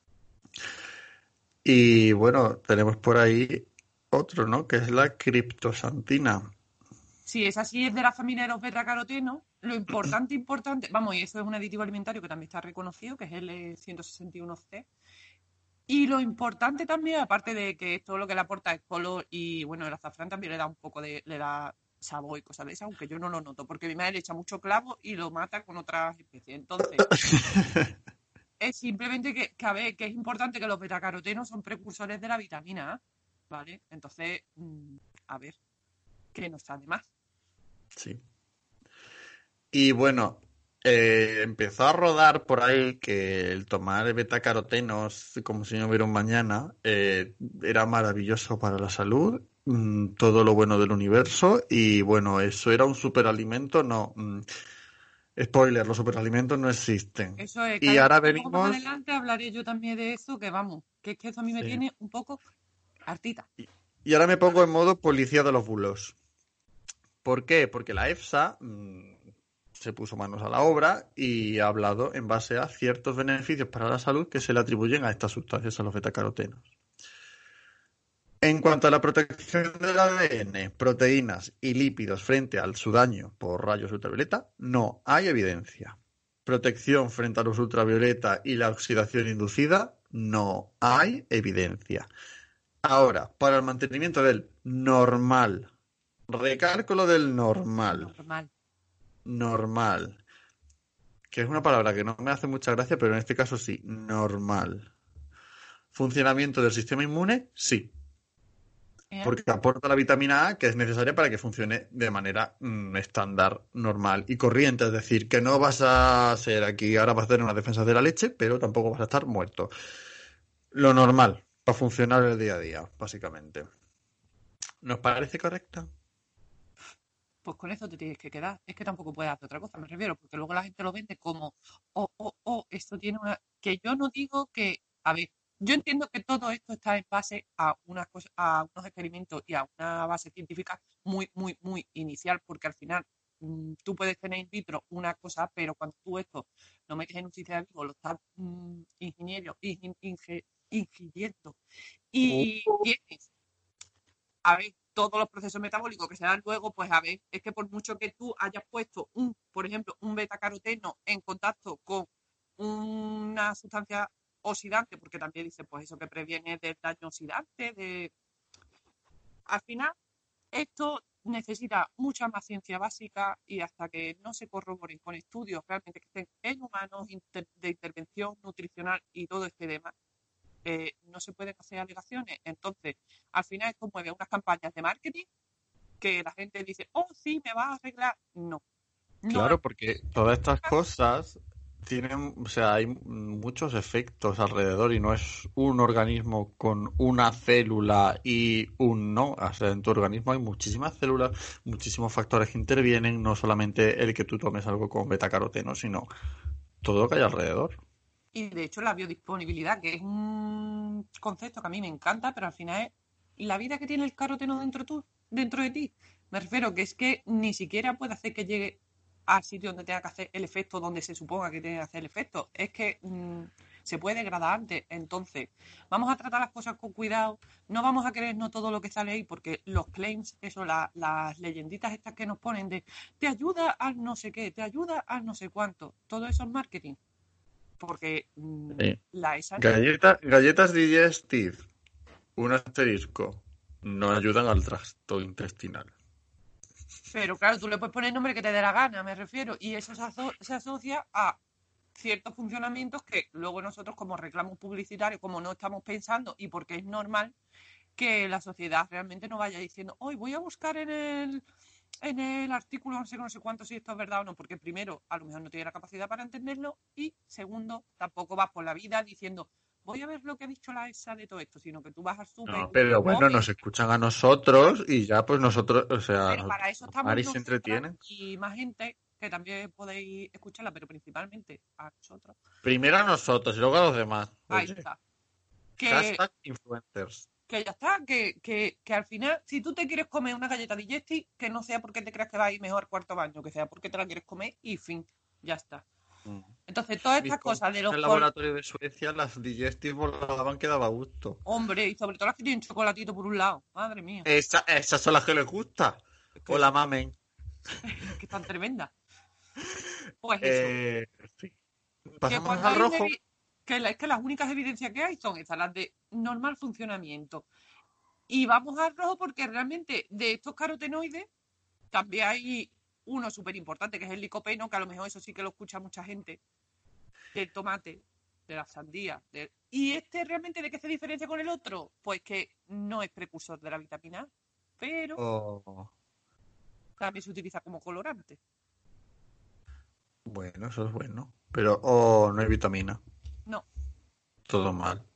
Y bueno, tenemos por ahí otro, ¿no? Que es la criptosantina. Si es así, es de la familia de los betacarotenos. Lo importante, vamos, y eso es un aditivo alimentario que también está reconocido, que es el 161C. Y lo importante también, aparte de que todo lo que le aporta es color y bueno, el azafrán también le da un poco le da sabor y cosas de esas, aunque yo no lo noto, porque mi madre le echa mucho clavo y lo mata con otras especies. Entonces, es simplemente a ver, que es importante que los betacarotenos son precursores de la vitamina A, ¿vale? Entonces, a ver, que no está de más. Sí. Y bueno, empezó a rodar por ahí que el tomar betacarotenos como si no hubiera un mañana era maravilloso para la salud, todo lo bueno del universo y bueno, eso era un superalimento, no. Spoiler, los superalimentos no existen. Eso es, Y cállate ahora que luego más venimos, adelante hablaré yo también de eso, que vamos, que es que eso a mí me sí. tiene un poco hartita. Y ahora me pongo en modo policía de los bulos. ¿Por qué? Porque la EFSA se puso manos a la obra y ha hablado en base a ciertos beneficios para la salud que se le atribuyen a estas sustancias, a los betacarotenos. En cuanto a la protección del ADN, proteínas y lípidos frente al daño por rayos ultravioleta, no hay evidencia. Protección frente a los ultravioleta y la oxidación inducida, no hay evidencia. Ahora, para el mantenimiento del normal, recalco lo del normal, Normal. normal, que es una palabra que no me hace mucha gracia, pero en este caso sí, normal. Funcionamiento del sistema inmune, sí, ¿Eh? porque aporta la vitamina A que es necesaria para que funcione de manera estándar, normal y corriente. Es decir, que no vas a ser aquí, ahora vas a tener una defensa de la leche, pero tampoco vas a estar muerto. Lo normal, para funcionar el día a día, básicamente. ¿Nos parece correcto? Pues con eso te tienes que quedar. Es que tampoco puedes hacer otra cosa, me refiero, porque luego la gente lo vende como, esto tiene una... Que yo no digo que, a ver, yo entiendo que todo esto está en base a unas cosas, a unos experimentos y a una base científica muy inicial, porque al final tú puedes tener in vitro una cosa, pero cuando tú esto lo metes en un sistema vivo, lo estás ingiriendo y tienes a ver, todos los procesos metabólicos que se dan luego, pues a ver, es que por mucho que tú hayas puesto por ejemplo, un betacaroteno en contacto con una sustancia oxidante, porque también dice, pues eso que previene del daño oxidante, al final, esto necesita mucha más ciencia básica y hasta que no se corroboren con estudios realmente que estén en humanos de intervención nutricional y todo este tema, no se pueden hacer alegaciones. Entonces, al final esto mueve unas campañas de marketing que la gente dice, oh, sí, me va a arreglar. No, No es Claro, porque todas estas cosas tienen, o sea, hay muchos efectos alrededor y no es un organismo con una célula y un no. O sea, en tu organismo hay muchísimas células, muchísimos factores que intervienen, no solamente el que tú tomes algo con betacaroteno, sino todo lo que hay alrededor. Y de hecho la biodisponibilidad, que es un concepto que a mí me encanta, pero al final es la vida que tiene el caroteno dentro de ti. Me refiero que es que ni siquiera puede hacer que llegue al sitio donde tenga que hacer el efecto, donde se suponga que tiene que hacer el efecto. Es que se puede degradar antes. Entonces, vamos a tratar las cosas con cuidado. No vamos a creernos todo lo que sale ahí, porque los claims, eso, las leyenditas estas que nos ponen de te ayuda al no sé qué, te ayuda al no sé cuánto. Todo eso es marketing. Porque Sí. la ESA, Galletas Digestive, un asterisco, no ayudan al tracto intestinal. pero claro, tú le puedes poner el nombre que te dé la gana, me refiero, y eso se asocia a ciertos funcionamientos que luego nosotros como reclamo publicitario, como no estamos pensando y porque es normal que la sociedad realmente no vaya diciendo, hoy voy a buscar en el artículo no sé cuánto si esto es verdad o no, porque primero, a lo mejor no tiene la capacidad para entenderlo y segundo, tampoco vas por la vida diciendo, voy a ver lo que ha dicho la ESA de todo esto, sino que tú vas al súper No, y pero bueno, comes. nos escuchan a nosotros y ya pues nosotros, o sea, Pero para eso estamos Mari se nosotras entretiene. y más gente que también podéis escucharla, pero principalmente a nosotros. Primero a nosotros y luego a los demás. Ahí Oye, está. Que, hashtag influencers. que ya está, que al final, si tú te quieres comer una galleta Digesti, que no sea porque te creas que va a ir mejor cuarto baño, que sea porque te la quieres comer y fin, ya está. Mm. Entonces, todas Mis estas cosas de compañeros los en el laboratorio de Suecia, las digestive volaban que daba gusto. hombres y sobre todo las que tienen chocolatito por un lado, madre mía, Esas son las que les gusta. es O que la son, mamen. es que están tremendas. Pues eso, Eh, sí. que Pasamos cuando al hay rojo. es que las únicas evidencias que hay son estas, las de normal funcionamiento. Y vamos al rojo porque realmente de estos carotenoides también hay uno súper importante que es el licopeno, que a lo mejor eso sí que lo escucha mucha gente, del tomate, de la sandía. ¿Y este realmente de qué se diferencia con el otro? Pues que no es precursor de la vitamina A, pero Oh, también se utiliza como colorante. bueno, eso es bueno. Pero, oh, no hay vitamina. No, Todo mal.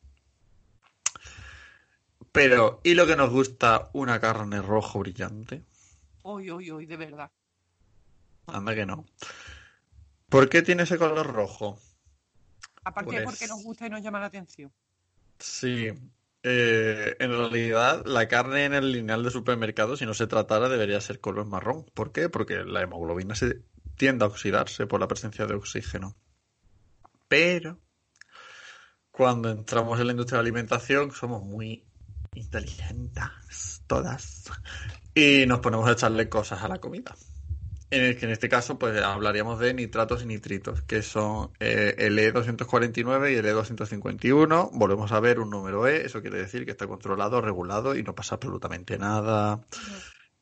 Pero, ¿y lo que nos gusta? Una carne rojo brillante. hoy, de verdad. Anda que no. ¿Por qué tiene ese color rojo? Aparte porque nos Pues gusta y nos llama la atención. sí. En realidad, la carne en el lineal de supermercado, si no se tratara, debería ser color marrón. ¿Por qué? Porque la hemoglobina se tiende a oxidarse por la presencia de oxígeno. Pero cuando entramos en la industria de la alimentación, somos muy inteligentes, todas. Y nos ponemos a echarle cosas a la comida. En este caso, pues hablaríamos de nitratos y nitritos, que son el E249 y el E251. Volvemos a ver un número E, eso quiere decir que está controlado, regulado y no pasa absolutamente nada. No.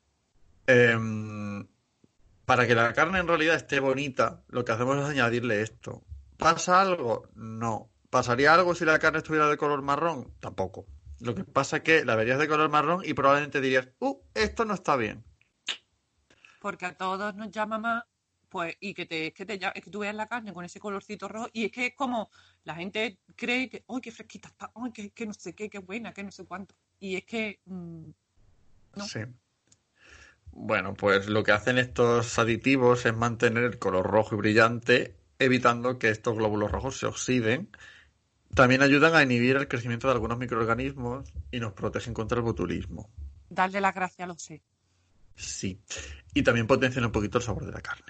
Em, para que la carne en realidad esté bonita, lo que hacemos es añadirle esto. ¿Pasa algo? No. ¿Pasaría algo si la carne estuviera de color marrón? Tampoco. Lo que pasa es que la verías de color marrón y probablemente dirías, esto no está bien. Porque a todos nos llama más, pues, y es que tú veas la carne con ese colorcito rojo, y es que es como la gente cree que, ¡ay, qué fresquita está! ¡Ay, que no sé qué, qué buena, que no sé cuánto! Y es que, no, Sí. Bueno, pues lo que hacen estos aditivos es mantener el color rojo y brillante, evitando que estos glóbulos rojos se oxiden. También ayudan a inhibir el crecimiento de algunos microorganismos y nos protegen contra el botulismo. darle las gracias, lo sé. Sí. Y también potencian un poquito el sabor de la carne.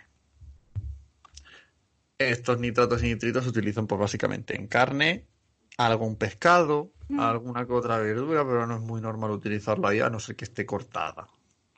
Estos nitratos y nitritos se utilizan pues básicamente en carne, algún pescado, Mm. alguna que otra verdura, pero no es muy normal utilizarlo ahí a no ser que esté cortada.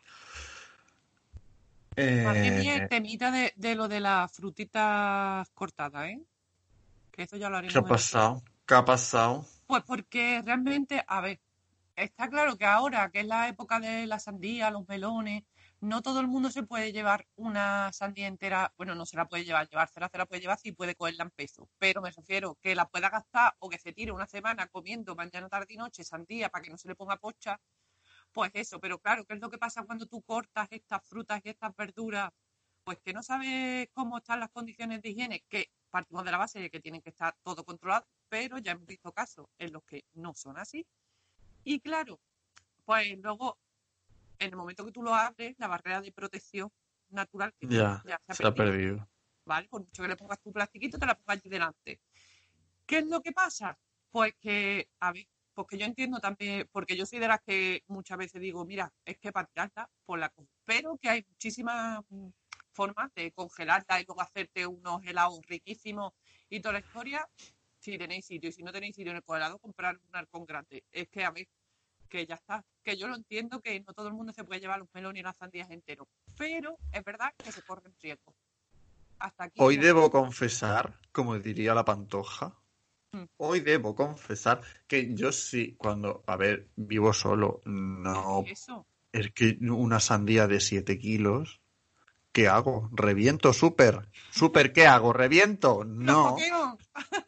También vi el Eh, temita de lo de las frutitas cortadas, ¿eh? Que eso ya lo ¿Qué ha haremos en otro. pasado? ¿Qué ha pasado? Pues porque realmente, a ver, está claro que ahora, que es la época de la sandía, los melones, no todo el mundo se puede llevar una sandía entera. Bueno, no se la puede llevar, llevársela se la puede llevar si puede cogerla en peso. Pero me refiero que la pueda gastar o que se tire una semana comiendo mañana, tarde y noche sandía para que no se le ponga pocha, pues eso. Pero claro, ¿qué es lo que pasa cuando tú cortas estas frutas y estas verduras? pues que no sabe cómo están las condiciones de higiene, que partimos de la base de que tienen que estar todo controlado, pero ya hemos visto casos en los que no son así. Y claro, pues luego, en el momento que tú lo abres, la barrera de protección natural que tiene Ya, ya se ha se ha perdido, perdido. ¿vale? Por mucho que le pongas tu plastiquito, te la pongas allí delante. ¿Qué es lo que pasa? Pues que, a ver, pues que yo entiendo también, porque yo soy de las que muchas veces digo, mira, es que para tirarla, pues la cojo. Pero que hay muchísimas formas de congelarla y luego hacerte unos helados riquísimos y toda la historia, si tenéis sitio. Y si no tenéis sitio en el congelador, comprar un arcón grande. Es que, a ver, que ya está. Que yo lo entiendo que no todo el mundo se puede llevar los melones y las sandías enteros. Pero es verdad que se corren riesgos. Hasta aquí Hoy como... debo confesar, como diría la Pantoja, Mm. hoy debo confesar que yo sí, cuando, a ver, vivo solo, no, Eso. es que una sandía de 7 kilos, ¿qué hago? ¿Reviento súper? ¿Súper qué hago? ¿Reviento? Los No, Pokémon.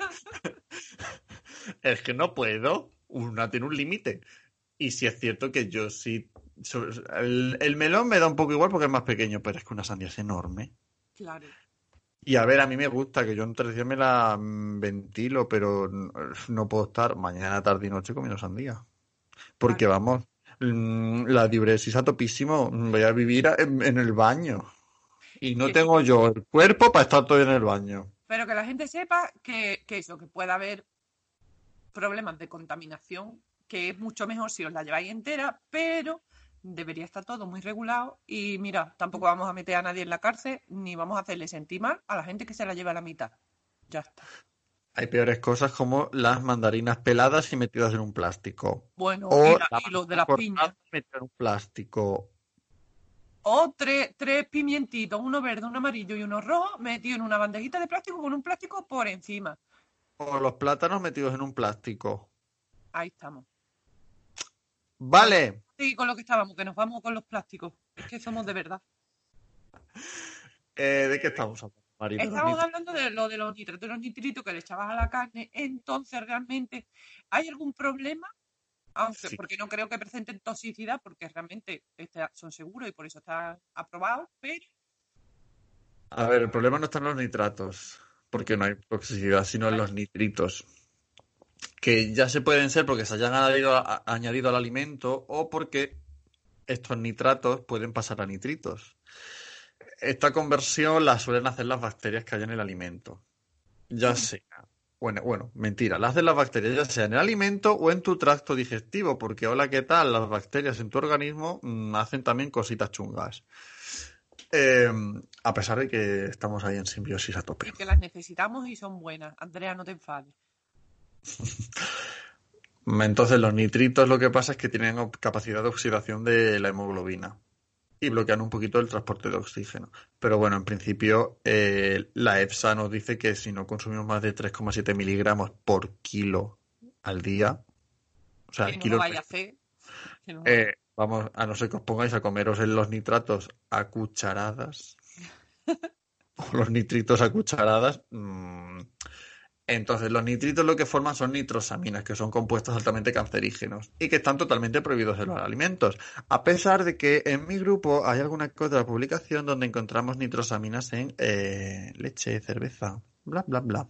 es que no puedo, una tiene un límite. Y sí es cierto que yo sí, el melón me da un poco igual porque es más pequeño, pero es que una sandía es enorme. Claro. Y a ver, a mí me gusta que yo entre días me la ventilo, pero no puedo estar mañana, tarde y noche comiendo sandía. Porque Claro. vamos, la diuresis a topísimo, voy a vivir en el baño. Y Y no eso, tengo yo el cuerpo para estar todo en el baño. pero que la gente sepa que eso, que puede haber problemas de contaminación, que es mucho mejor si os la lleváis entera, pero debería estar todo muy regulado y mira, tampoco vamos a meter a nadie en la cárcel ni vamos a hacerle sentir mal a la gente que se la lleva a la mitad. Ya está. Hay peores cosas como las mandarinas peladas y metidas en un plástico. Bueno, O la y los de manzana las piñas. cortada y metida en un plástico. O tres pimientitos, uno verde, uno amarillo y uno rojo, metido en una bandejita de plástico con un plástico por encima. O los plátanos metidos en un plástico. Ahí estamos. Bueno, Vale. sí, con lo que estábamos, que nos vamos con los plásticos. Es que somos de verdad. ¿De qué estamos hablando, Marina? Estamos hablando de lo de los nitritos que le echabas a la carne. Entonces, realmente, ¿hay algún problema? Aunque, Sí. porque no creo que presenten toxicidad, porque realmente son seguros y por eso están aprobados, pero A ver, el problema no está en los nitratos, porque no hay toxicidad, sino en vaya, los nitritos, que ya se pueden ser porque se hayan añadido al alimento o porque estos nitratos pueden pasar a nitritos. Esta conversión la suelen hacer las bacterias que hay en el alimento. Ya sea, bueno, mentira, la hacen las bacterias ya sea en el alimento o en tu tracto digestivo, porque hola, ¿qué tal? Las bacterias en tu organismo hacen también cositas chungas. Eh, a pesar de que estamos ahí en simbiosis a tope. y que las necesitamos y son buenas. Andrea, no te enfades. Entonces, los nitritos lo que pasa es que tienen capacidad de oxidación de la hemoglobina y bloquean un poquito el transporte de oxígeno. Pero bueno, en principio, la EFSA nos dice que si no consumimos más de 3,7 miligramos por kilo al día, o sea, Que el no lo kilo, vaya a hacer. Que no lo vaya a hacer. vamos, a no ser que os pongáis a comeros en los nitratos a cucharadas, o los nitritos a cucharadas. Entonces, los nitritos lo que forman son nitrosaminas, que son compuestos altamente cancerígenos y que están totalmente prohibidos en los alimentos. A pesar de que en mi grupo hay alguna que otra publicación donde encontramos nitrosaminas en leche, cerveza, bla, bla, bla.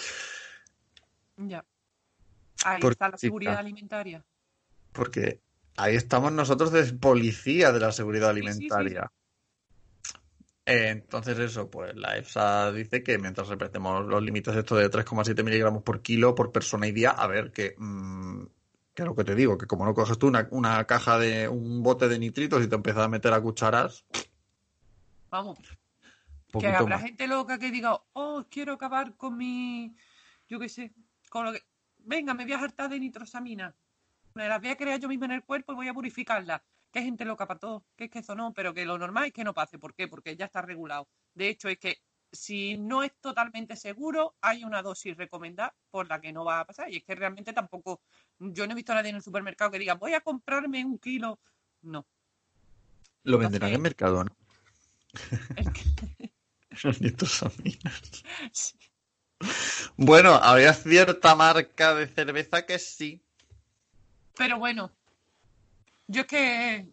Ya. Ahí Porque, está la seguridad alimentaria. porque ahí estamos nosotros de policía de la seguridad Sí, sí, sí. alimentaria. Entonces eso, pues la EFSA dice que mientras respetemos los límites estos de 3,7 miligramos por kilo por persona y día, a ver que es lo que te digo, que como no coges tú una caja de un bote de nitritos y te empiezas a meter a cucharas, Vamos. un Que poquito habrá más. gente loca que diga, oh, quiero acabar con mi, yo qué sé, con lo que... Venga, me voy a hartar de nitrosamina. Me las voy a crear yo misma en el cuerpo y voy a purificarlas. Que hay gente loca para todo. Que es que eso no, pero que lo normal es que no pase. ¿Por qué? Porque ya está regulado. De hecho, es que si no es totalmente seguro, hay una dosis recomendada por la que no va a pasar. Y es que realmente tampoco, yo no he visto a nadie en el supermercado que diga, voy a comprarme 1 kilo. No. Lo venderán en Entonces, Mercadona, el que... los nitrosaminas. sí. Bueno, había cierta marca de cerveza que sí. Pero bueno, yo es que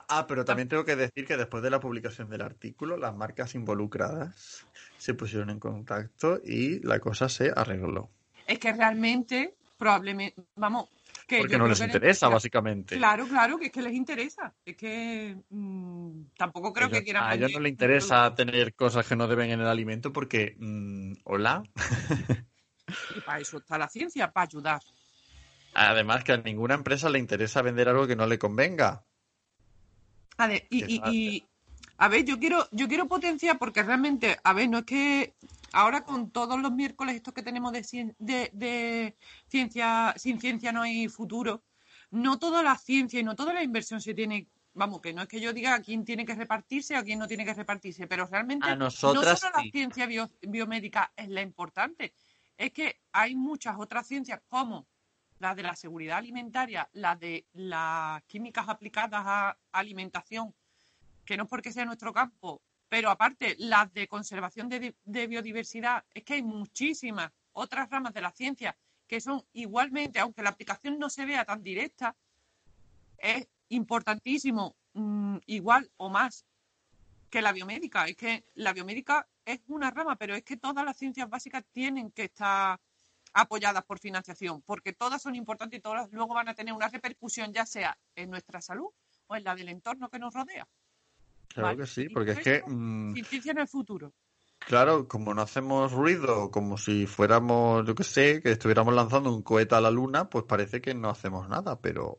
Pero también tengo que decir que después de la publicación del artículo, las marcas involucradas se pusieron en contacto y la cosa se arregló. Es que realmente, probablemente, vamos, que Porque yo no creo les que interesa, básicamente. Claro, que es que les interesa. Es que tampoco creo que quieran A ellos no vender les un producto. interesa tener cosas que no deben en el alimento porque, hola. Y para eso está la ciencia, para ayudar. Además que a ninguna empresa le interesa vender algo que no le convenga. A ver, a ver, yo quiero potenciar porque realmente, a ver, no es que ahora con todos los miércoles estos que tenemos de ciencia, sin ciencia no hay futuro, no toda la ciencia y no toda la inversión se tiene, vamos, que no es que yo diga a quién tiene que repartirse o a quién no tiene que repartirse, pero realmente A no nosotras solo la sí. ciencia biomédica es la importante, es que hay muchas otras ciencias como la de la seguridad alimentaria, la de las químicas aplicadas a alimentación, que no es porque sea nuestro campo, pero aparte las de conservación de biodiversidad, es que hay muchísimas otras ramas de la ciencia que son igualmente, aunque la aplicación no se vea tan directa, es importantísimo, igual o más que la biomédica. Es que la biomédica es una rama, pero es que todas las ciencias básicas tienen que estar apoyadas por financiación, porque todas son importantes y todas luego van a tener una repercusión, ya sea en nuestra salud o en la del entorno que nos rodea. Claro ¿Vale? que sí, Y porque por es que, eso, sin ciencia en el futuro. claro, como no hacemos ruido, como si fuéramos, yo qué sé, que estuviéramos lanzando un cohete a la luna, pues parece que no hacemos nada, pero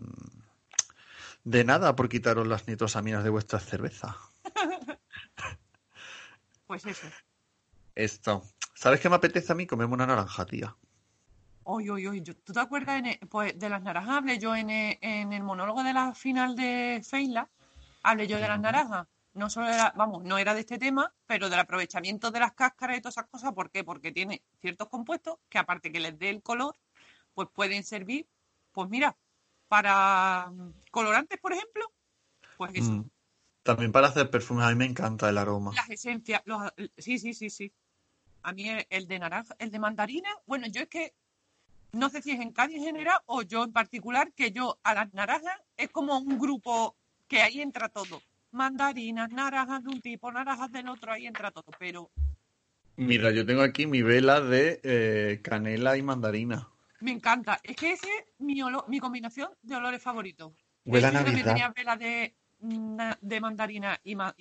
de nada por quitaros las nitrosaminas de vuestra cerveza. Pues eso. Esto. ¿Sabes qué me apetece a mí? Comerme una naranja, tía. Hoy, ¿tú te acuerdas pues, de las naranjas? Hablé yo en el monólogo de la final de Feila, hablé yo de las naranjas. No solo era, vamos, no era de este tema, pero del aprovechamiento de las cáscaras y todas esas cosas. ¿Por qué? Porque tiene ciertos compuestos que aparte que les dé el color, pues pueden servir, pues mira, para colorantes, por ejemplo, pues eso. Mm. También para hacer perfumes, a mí me encanta el aroma. Las esencias, sí. A mí el de naranja, el de mandarina, bueno, yo es que no sé si es en Cádiz en general o yo en particular, que yo a las naranjas es como un grupo que ahí entra todo. Mandarinas, naranjas de un tipo, naranjas del otro, ahí entra todo. Pero Mira, yo tengo aquí mi vela de canela y mandarina. me encanta. Es que ese es mi combinación de olores favoritos. De Huele a hecho, yo también Navidad. tenía velas de mandarina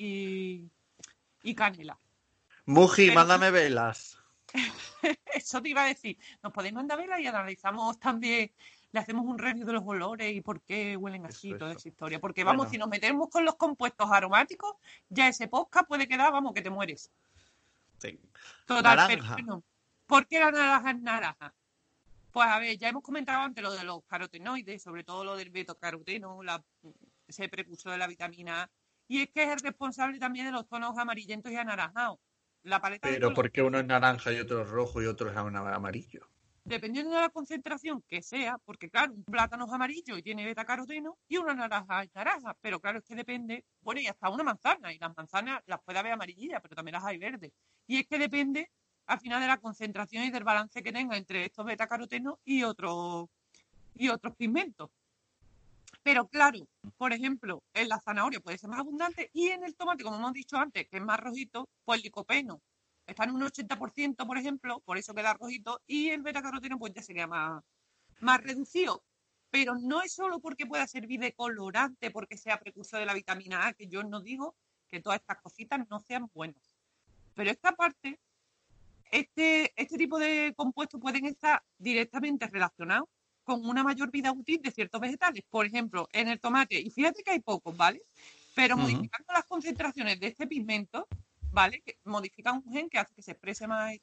y canela. Muji, Pero mándame velas. eso te iba a decir. Nos podéis mandar velas y analizamos también, le hacemos un review de los olores y por qué huelen así y toda Eso. esa historia. Porque vamos, Bueno, si nos metemos con los compuestos aromáticos, ya ese podcast puede quedar, vamos, que te mueres. sí. Total, pero Naranja. bueno, ¿por qué la naranja es naranja? Pues a ver, ya hemos comentado antes lo de los carotenoides, sobre todo lo del betacaroteno, ese precursor de la vitamina A. Y es que es el responsable también de los tonos amarillentos y anaranjados. La paleta de Pero colores, ¿por qué uno es naranja y otro es rojo y otro es amarillo? dependiendo de la concentración que sea, porque claro, un plátano es amarillo y tiene betacaroteno y una naranja es naranja, pero claro, es que depende, bueno, y hasta una manzana, y las manzanas las puede haber amarillas, pero también las hay verdes. Y es que depende al final de la concentración y del balance que tenga entre estos betacarotenos y otros pigmentos. Pero claro, por ejemplo, en la zanahoria puede ser más abundante y en el tomate, como hemos dicho antes, que es más rojito, pues el licopeno está en un 80%, por ejemplo, por eso queda rojito, y el betacaroteno pues ya sería más reducido. Pero no es solo porque pueda servir de colorante, porque sea precursor de la vitamina A, que yo no digo que todas estas cositas no sean buenas. Pero esta parte, este tipo de compuestos pueden estar directamente relacionados con una mayor vida útil de ciertos vegetales. Por ejemplo, en el tomate, y fíjate que hay pocos, ¿vale? Pero modificando las concentraciones de este pigmento, ¿vale? Que modifica un gen que hace que se exprese más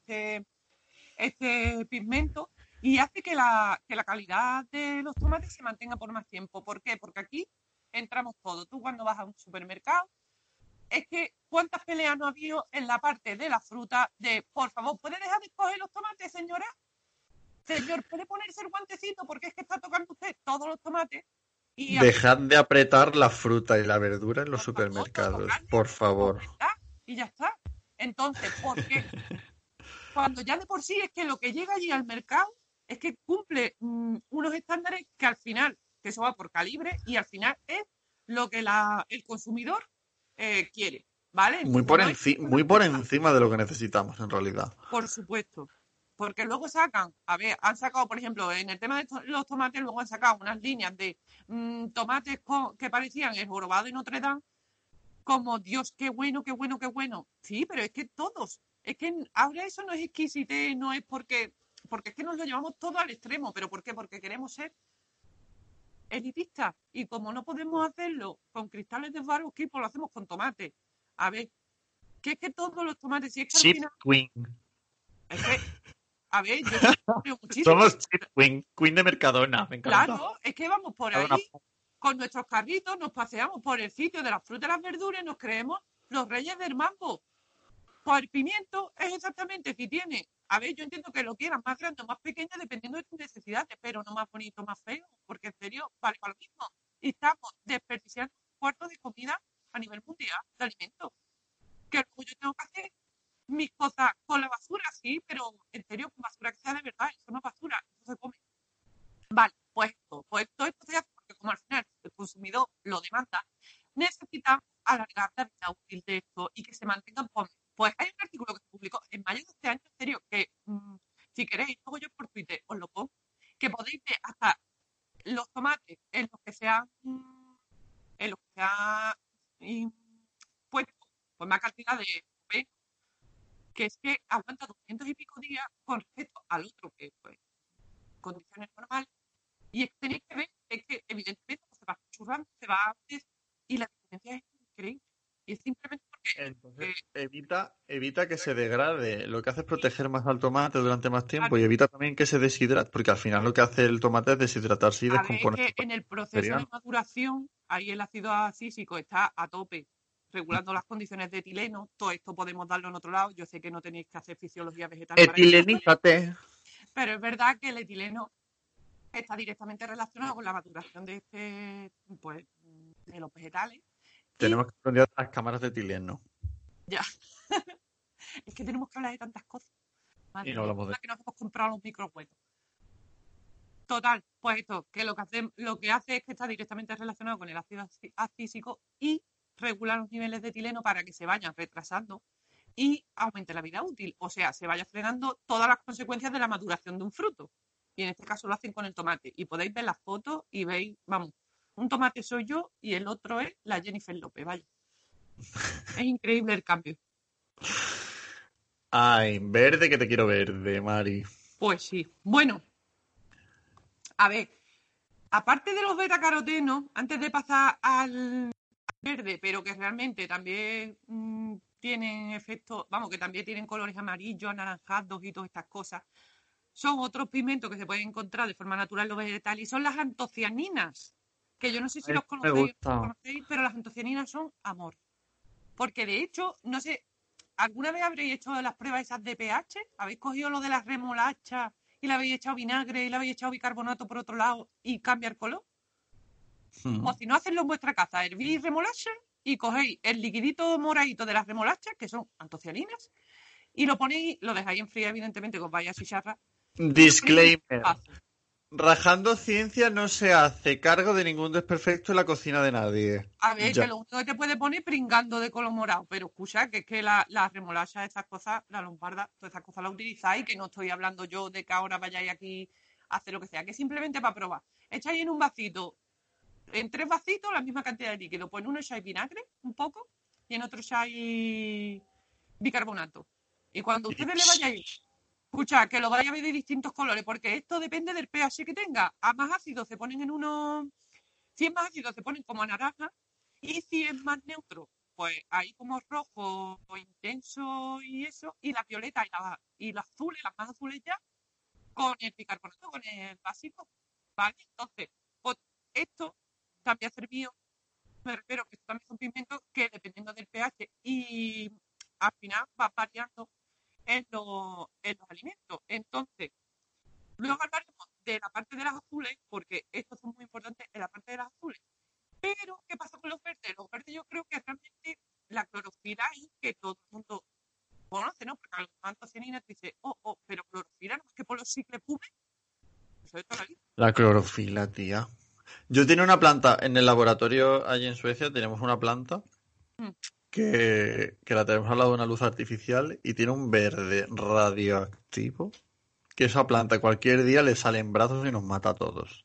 este pigmento y hace que la calidad de los tomates se mantenga por más tiempo. ¿Por qué? Porque aquí entramos todos. Tú cuando vas a un supermercado, es que cuántas peleas no ha habido en la parte de la fruta de, por favor, ¿puede dejar de escoger los tomates, señora? Señor, ¿puede ponerse el guantecito porque es que está tocando usted todos los tomates? Y Dejad de apretar la fruta y la verdura en los por favor, no supermercados, tocarle, por favor. y ya está. Entonces, ¿por qué? Cuando ya de por sí es que lo que llega allí al mercado es que cumple unos estándares que al final, que eso va por calibre, y al final es lo que el consumidor quiere, ¿vale? Muy Entonces, muy por encima de lo que necesitamos, en realidad. por supuesto. Porque luego sacan, a ver, han sacado, por ejemplo, en el tema de los tomates, luego han sacado unas líneas de tomates que parecían el jorobado de Notre Dame, como Dios, qué bueno, qué bueno, qué bueno. Sí, pero es que todos, es que ahora eso no es exquisitez, no es porque es que nos lo llevamos todo al extremo, pero ¿por qué? Porque queremos ser elitistas y como no podemos hacerlo con cristales de Swarovski, pues lo hacemos con tomates. A ver, que es que todos los tomates, si es que al Chip final, Queen. es que, a ver, yo creo muchísimo. Somos Chip Queen, Queen de Mercadona, me encanta. Claro, es que vamos por Mercadona. ahí con nuestros carritos, nos paseamos por el sitio de las frutas y las verduras y nos creemos los reyes del mambo. Pues el pimiento es exactamente si tiene, a ver, yo entiendo que lo quieras más grande o más pequeño dependiendo de tus necesidades, pero no más bonito, más feo, porque en serio vale para lo mismo. Y estamos desperdiciando un cuarto de comida a nivel mundial de alimentos. Que luego yo tengo que hacer mis cosas con la basura, sí, pero en serio, con basura que sea de verdad, eso no es basura, eso se come. Vale, pues todo esto se hace porque como al final el consumidor lo demanda, necesita alargar la vida útil de esto y que se mantengan por... Pues hay un artículo que se publicó en mayo de este año, en serio, que si queréis, luego yo por Twitter os lo pongo, que podéis ver hasta los tomates en los que se han, puesto pues más cantidad de papel, que es que aguanta 200 y pico días con respecto al otro que pues condiciones normales. Y es que tenéis que ver, es que evidentemente se va churrando, se va antes, y la diferencia es increíble. Y es simplemente porque... Entonces, evita que se degrade. Lo que hace es proteger más al tomate durante más tiempo Claro. y evita también que se deshidrate, porque al final lo que hace el tomate es deshidratarse y A ver, es descomponerse. que en el proceso de maduración, ahí el ácido acísico está a tope, regulando las condiciones de etileno. Todo esto podemos darlo en otro lado. Yo sé que no tenéis que hacer fisiología vegetal para eso, Etilenízate. pero es verdad que el etileno está directamente relacionado con la maduración de pues, de los vegetales. Tenemos que aprender las cámaras de etileno. Ya. Es que tenemos que hablar de tantas cosas. Madre Y no mía, hablamos de... que nos hemos comprado los microhuevos. Total, pues esto, que lo que hace es que está directamente relacionado con el ácido acísico y regula los niveles de etileno para que se vayan retrasando y aumente la vida útil. O sea, se vaya frenando todas las consecuencias de la maduración de un fruto. Y en este caso lo hacen con el tomate. Y podéis ver las fotos y veis, vamos, un tomate soy yo y el otro es la Jennifer López, vaya. Es increíble el cambio. Ay, verde que te quiero verde, Mari. Pues sí. Bueno, a ver, aparte de los betacarotenos, antes de pasar al verde, pero que realmente también tienen efectos, vamos, que también tienen colores amarillos, anaranjados y todas estas cosas, son otros pigmentos que se pueden encontrar de forma natural en los vegetales y son las antocianinas, que yo no sé si Ay, los me gusta. conocéis, pero las antocianinas son amor. Porque de hecho, no sé, ¿alguna vez habréis hecho las pruebas esas de pH? ¿Habéis cogido lo de las remolachas y le habéis echado vinagre y le habéis echado bicarbonato por otro lado y cambia el color? O si no, hacedlo en vuestra casa, hervís remolacha y cogéis el liquidito moradito de las remolachas, que son antocianinas, y lo ponéis, lo dejáis enfriar, evidentemente, que os vaya a chicharra. Disclaimer. Rajando Ciencia no se hace cargo de ningún desperfecto en la cocina de nadie. A ver, Ya. que lo único que te puede poner pringando de color morado, pero escucha, que es que las remolachas, estas cosas, la lombarda, todas estas cosas las utilizáis, que no estoy hablando yo de que ahora vayáis aquí a hacer lo que sea, que simplemente para probar. Echáis en un vasito, en 3 vasitos, la misma cantidad de líquido. Pues en uno echáis vinagre, un poco, y en otro echáis bicarbonato. Y cuando ustedes le vayáis, escucha, que lo vayáis a ver de distintos colores, porque esto depende del pH que tenga. A más ácido se ponen en uno, si es más ácido se ponen como a naranja, y si es más neutro, pues ahí como rojo intenso y eso, y la violeta y las azules, las más azules ya, con el bicarbonato, con el básico. ¿Vale? Entonces, pues esto también ha servido, me refiero que esto también son pigmentos que dependiendo del pH y al final va variando en los alimentos. Entonces, luego hablaremos de la parte de las azules, porque estos son muy importantes en la parte de las azules. Pero, ¿qué pasa con los verdes? Los verdes yo creo que realmente la clorofila es que todo el mundo conoce, ¿no? Porque a los antocianinas te dice, pero clorofila no es que por los cicles pube. Eso es toda la vida. La clorofila, tía. Yo tenía una planta en el laboratorio allí en Suecia, tenemos una planta Mm. que la tenemos al lado de una luz artificial y tiene un verde radioactivo que esa planta cualquier día le sale en brazos y nos mata a todos.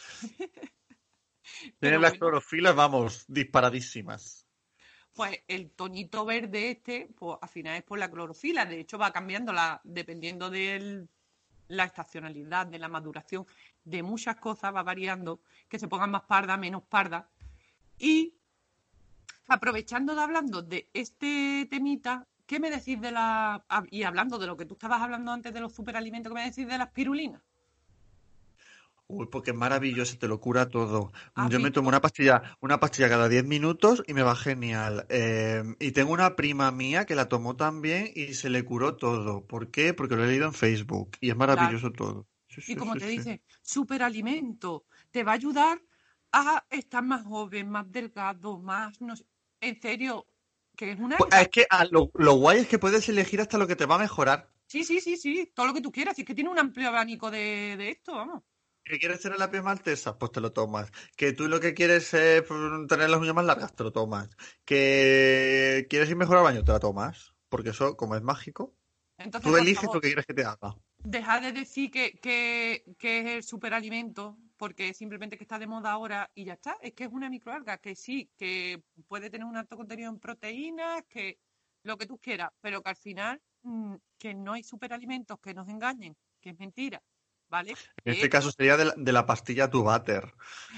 Tiene Pero las bueno, clorofilas, vamos, disparadísimas. pues el toñito verde este, pues al final es por la clorofila. De hecho, va cambiando dependiendo de la estacionalidad, de la maduración, de muchas cosas, va variando, que se pongan más pardas, menos pardas. Y aprovechando de hablando de este temita, ¿qué me decís y hablando de lo que tú estabas hablando antes de los superalimentos, qué me decís de las pirulinas? Uy, porque es maravilloso, te lo cura todo. ¿Has Yo me tomo visto? una pastilla cada 10 minutos y me va genial. Y tengo una prima mía que la tomó también y se le curó todo. ¿Por qué? Porque lo he leído en Facebook y es Claro. maravilloso todo. Sí, Y sí, como sí, te sí. dice, superalimento, te va a ayudar a estar más joven, más delgado, más, no sé, en serio, que es una Pues alga. es que lo guay es que puedes elegir hasta lo que te va a mejorar. Sí, sí, sí, sí, todo lo que tú quieras, y es que tiene un amplio abanico de esto, vamos. ¿Que quieres tener la piel maltesa? Pues te lo tomas. ¿Que tú lo que quieres es tener las uñas más largas? Te lo tomas. ¿Que quieres ir mejor al baño? Te la tomas. Porque eso, como es mágico, Entonces, tú por eliges lo favor, que quieres que te haga. deja de decir que es el superalimento, porque simplemente que está de moda ahora y ya está. Es que es una microalga, que sí, que puede tener un alto contenido en proteínas, que lo que tú quieras, pero que al final que no hay superalimentos que nos engañen, que es mentira, ¿vale? En De este caso hecho, sería de la pastilla tu váter.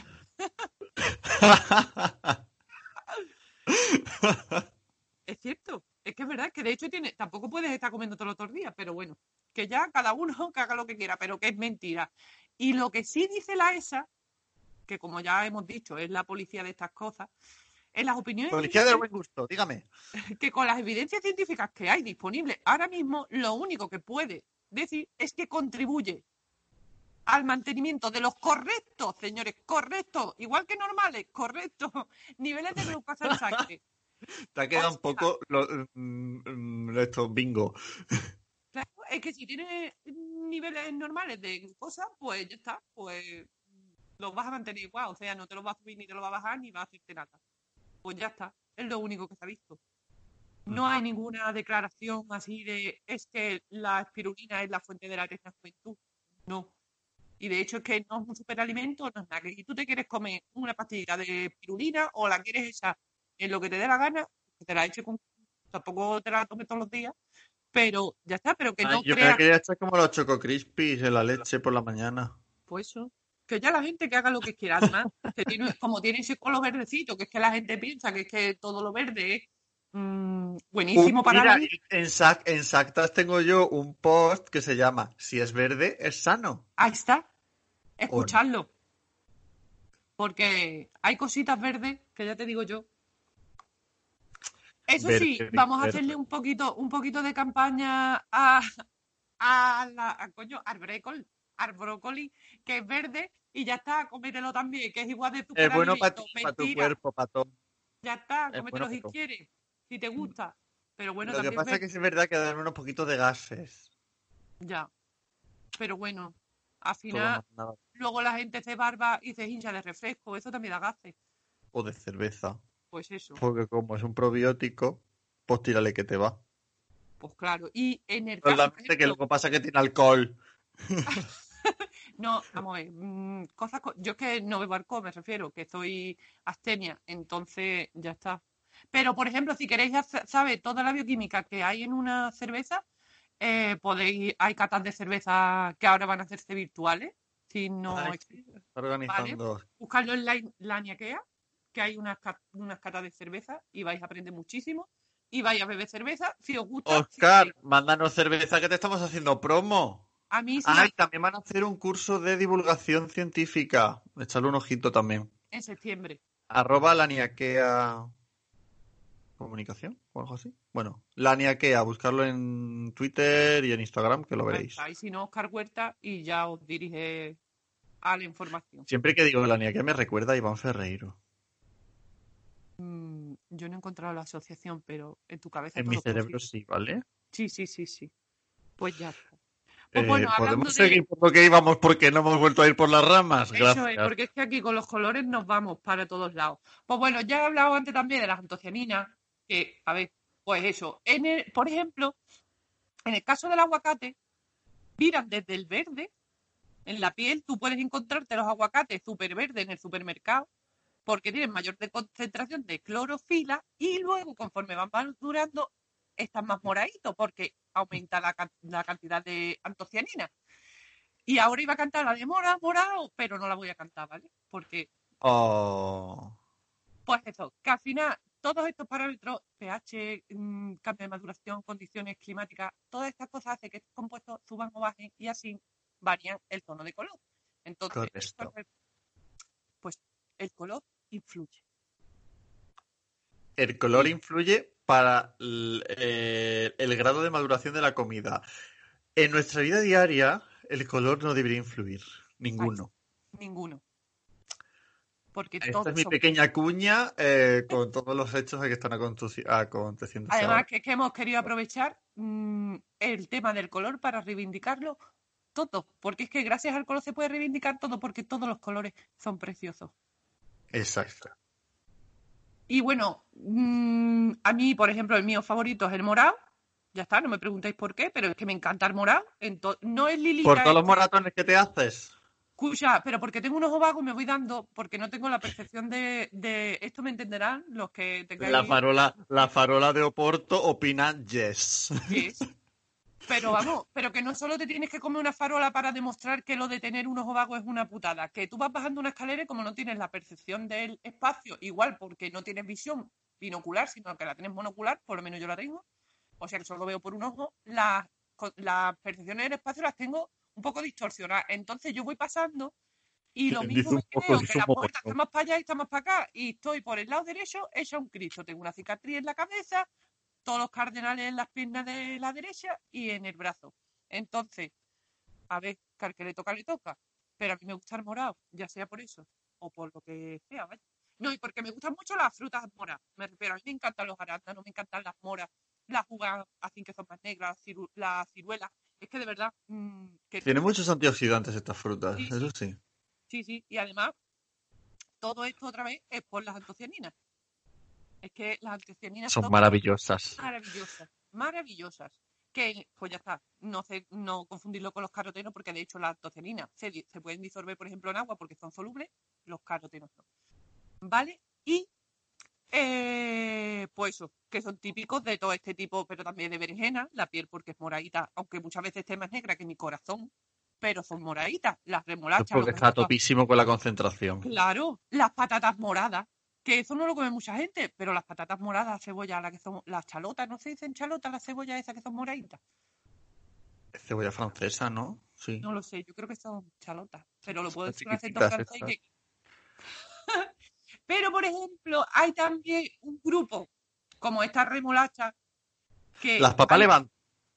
es cierto, es que es verdad que de hecho tampoco puedes estar comiendo todos los días, pero bueno, que ya cada uno que haga lo que quiera, pero que es mentira. Y lo que sí dice la ESA, que como ya hemos dicho, es la policía de estas cosas, en las opiniones Policía del dice buen gusto, dígame. que con las evidencias científicas que hay disponibles ahora mismo, lo único que puede decir es que contribuye al mantenimiento de los correctos, señores, correctos, igual que normales, correctos, niveles de glucosa en sangre. Te ha O quedado un sea, poco esto, bingo. claro, es que si tienes niveles normales de glucosa, pues ya está, pues los vas a mantener igual, o sea, no te los va a subir ni te los va a bajar ni va a hacerte nada. Pues ya está, es lo único que se ha visto. No hay ninguna declaración así de es que la espirulina es la fuente de la eterna juventud. No. Y de hecho es que no es un superalimento, no es nada. Que si tú te quieres comer una pastillita de espirulina o la quieres echar en lo que te dé la gana, que te la eche con... Tampoco te la tomes todos los días, pero ya está, pero que Ay, no yo me la creas, quería echar como los Choco Crispies en la leche por la mañana. pues eso, que ya la gente que haga lo que quiera. Además, que tiene, como tiene ese color verdecito, que es que la gente piensa que es que todo lo verde es buenísimo para la Mira, vida. en Sactas tengo yo un post que se llama Si es verde, es sano. Ahí está, ¿O no? escuchadlo. Porque hay cositas verdes que ya te digo yo. Eso sí, Verde, vamos a hacerle verde. un poquito de campaña coño, al brócoli, que es verde, y ya está, cómetelo también, que es igual de Es bueno para ti, superalimento. para tu Mentira, cuerpo, para todo. ya está, Es bueno cómetelo para si todo. quieres, si te gusta. Pero bueno, Lo que también es pasa es que verde, sí es verdad que dan unos poquitos de gases. ya. Pero bueno, al Todo final, más nada. luego la gente se barba y se hincha de refresco, eso también da gases. O de cerveza. Pues eso, Porque como es un probiótico, pues tírale que te va. pues claro. Y en el caso, por Solamente que ejemplo, luego pasa que tiene alcohol. no, vamos a ver, yo es que no bebo alcohol, me refiero, que soy abstemia, entonces ya está. Pero, por ejemplo, si queréis saber toda la bioquímica que hay en una cerveza, hay catas de cerveza que ahora van a hacerse virtuales, si no Ay, sí, existen, está ¿vale? organizando. Buscarlo en la Niaquea, que hay unas catas de cerveza y vais a aprender muchísimo y vais a beber cerveza, si os gusta, si Oscar, queréis. mándanos cerveza que te estamos haciendo promo. A mí sí, Ay, también van a hacer un curso de divulgación científica. Echarle un ojito también. en septiembre. @ laniaquea comunicación o algo así. Bueno, laniaquea, buscarlo en Twitter y en Instagram que lo Ahí veréis. está. Y si no, Oscar Huerta y ya os dirige a la información. Siempre que digo laniaquea me recuerda a Iván Ferreiro. Yo no he encontrado la asociación, pero en tu cabeza En mi todo es cerebro posible. sí, ¿vale? Sí, sí, sí, sí. Pues ya está. Pues bueno, hablando ¿Podemos seguir por lo que íbamos porque no hemos vuelto a ir por las ramas? Eso Gracias. es, porque es que aquí con los colores nos vamos para todos lados. Pues bueno, ya he hablado antes también de las antocianinas, que, a ver, pues eso. Por ejemplo, en el caso del aguacate, miran desde el verde, en la piel, tú puedes encontrarte los aguacates súper verdes en el supermercado, porque tienen mayor concentración de clorofila y luego, conforme van madurando, están más moraditos, porque aumenta la cantidad de antocianinas. Y ahora iba a cantar la de morado, pero no la voy a cantar, ¿vale? Porque, Oh. pues eso, que al final todos estos parámetros, pH, cambio de maduración, condiciones climáticas, todas estas cosas hacen que estos compuestos suban o bajen y así varían el tono de color. Entonces, Correcto. pues el color influye. El color influye para el grado de maduración de la comida. En nuestra vida diaria, el color no debería influir. Ninguno. Ninguno. Porque Esta es todos mi son. pequeña cuña con todos los hechos que están aconteciéndose Además, ahora. que es que hemos querido aprovechar el tema del color para reivindicarlo todo. Porque es que gracias al color se puede reivindicar todo, porque todos los colores son preciosos. Exacto. Y bueno, a mí, por ejemplo, el mío favorito es el morado. Ya está, no me preguntéis por qué, pero es que me encanta el morado. No es ¿Por lilita todos los este. moratones que te haces? Escucha, pero porque tengo un ojo vago me voy dando, porque no tengo la percepción de esto me entenderán los que tengáis. La farola de Oporto opina yes. Yes. Pero vamos, pero que no solo te tienes que comer una farola para demostrar que lo de tener un ojo vago es una putada, que tú vas bajando una escalera y como no tienes la percepción del espacio, igual porque no tienes visión binocular, sino que la tienes monocular, por lo menos yo la tengo, o sea que solo veo por un ojo, las percepciones del espacio las tengo un poco distorsionadas. Entonces yo voy pasando y lo mismo Dice un me poco, creo que dice un la puerta está mogollón. más para allá y está más para acá y estoy por el lado derecho hecha un Cristo. Tengo una cicatriz en la cabeza, todos los cardenales en las piernas de la derecha y en el brazo. Entonces, a ver, que al que le toca, pero a mí me gusta el morado, ya sea por eso o por lo que sea, ¿vale? No, y porque me gustan mucho las frutas moras, me refiero, a mí me encantan los arándanos, me encantan las moras, las uvas así que son más negras, las ciruelas, es que de verdad, que Tiene muchos antioxidantes estas frutas, sí, eso sí, sí. sí, sí, y además todo esto otra vez es por las antocianinas. Es que las antocianinas Son son maravillosas. maravillosas, maravillosas. Que, pues ya está, no confundirlo con los carotenos, porque de hecho las antocianinas se pueden disolver, por ejemplo, en agua porque son solubles, los carotenos no. ¿Vale? Y, pues eso, que son típicos de todo este tipo, pero también de berenjena, la piel porque es moradita, aunque muchas veces esté más negra que mi corazón, pero son moraditas, las Es remolachas, los porque está vegetales. topísimo con la concentración. Claro, las patatas moradas, que eso no lo come mucha gente, pero las patatas moradas, cebolla, las que son las chalotas, ¿no se dicen chalotas las cebollas esas que son moraditas? Es cebolla francesa, ¿no? Sí. No lo sé, yo creo que son chalotas, pero lo puedo Son decir con acento chiquititas francés. estas. Pero, por ejemplo, hay también un grupo, como esta remolacha, Las que papas hay levant.